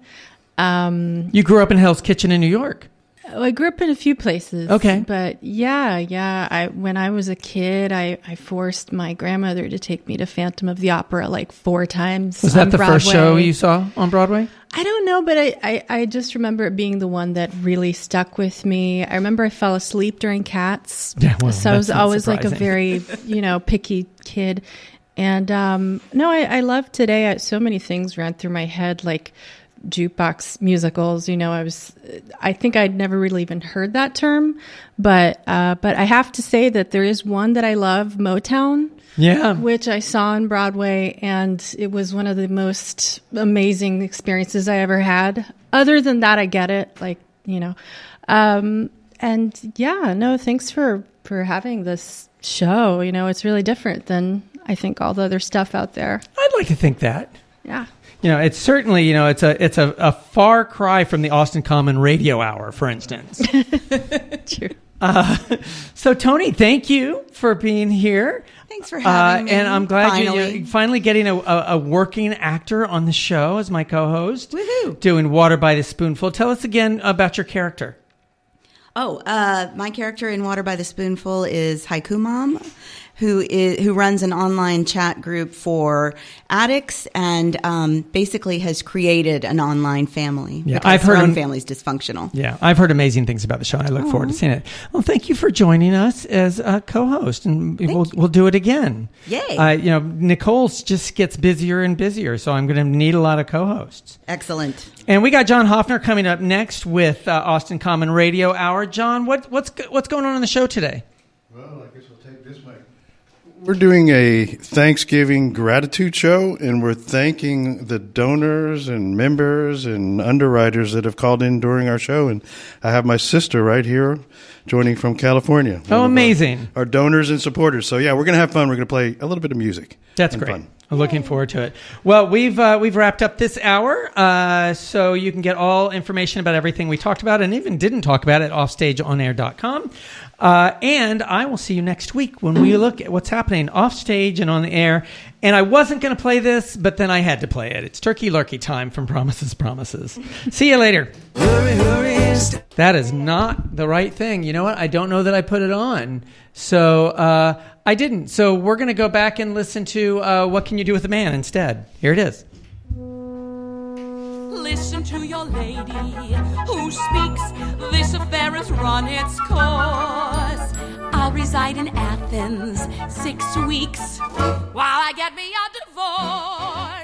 Um, You grew up in Hell's Kitchen in New York. I grew up in a few places. Okay. But yeah, yeah. I when I was a kid, I, I forced my grandmother to take me to Phantom of the Opera like four times. Was that on the Broadway. first show you saw on Broadway? I don't know, but I, I, I just remember it being the one that really stuck with me. I remember I fell asleep during Cats. Yeah, well, so I was that's not always like a surprising. very, you know, picky kid. And um, no, I, I love today. I, so many things ran through my head, like jukebox musicals. You know, I was, I think I'd never really even heard that term, but uh, but I have to say that there is one that I love, Motown. Yeah. Which I saw on Broadway, and it was one of the most amazing experiences I ever had. Other than that, I get it, like, you know. Um, and yeah, no, thanks for, for having this show. You know, it's really different than I think all the other stuff out there. I'd like to think that. Yeah. You know, it's certainly, you know, it's a it's a, a far cry from the Austin Common Radio Hour, for instance. True. Uh, so, Tony, thank you for being here. Thanks for having uh, me. And I'm glad finally. you're finally getting a, a, a working actor on the show as my co-host. Woohoo. Doing Water by the Spoonful. Tell us again about your character. Oh, uh, my character in Water by the Spoonful is Haiku Mom, who is who runs an online chat group for addicts and um, basically has created an online family. Yeah, because I've heard her own am- family's dysfunctional. Yeah, I've heard amazing things about the show, and I look forward to seeing it. Well, thank you for joining us as a co-host, and we'll we'll do it again. Yay! Uh, you know, Nicole just gets busier and busier, so I'm going to need a lot of co-hosts. Excellent. And we got John Hoffner coming up next with uh, Austin Common Radio Hour. John, what what's what's going on on the show today? Well, I guess we'll take this mic. We're doing a Thanksgiving gratitude show, and we're thanking the donors and members and underwriters that have called in during our show. And I have my sister right here joining from California. Oh, amazing. Our, our donors and supporters. So, yeah, we're going to have fun. We're going to play a little bit of music. That's and great. Fun. I'm looking forward to it. Well, we've uh, we've wrapped up this hour, uh, so you can get all information about everything we talked about and even didn't talk about at offstage on air dot com. Uh, and I will see you next week when we look at what's happening off stage and on the air. And I wasn't going to play this, but then I had to play it. It's Turkey Lurkey time from Promises, Promises. See you later. Hurry, hurry, That is not the right thing. You know what? I don't know that I put it on. So uh, I didn't. So we're going to go back and listen to uh, What Can You Do With a Man instead. Here it is. Listen to your lady who speaks. This affair has run its course. I'll reside in Athens six weeks while I get me a divorce.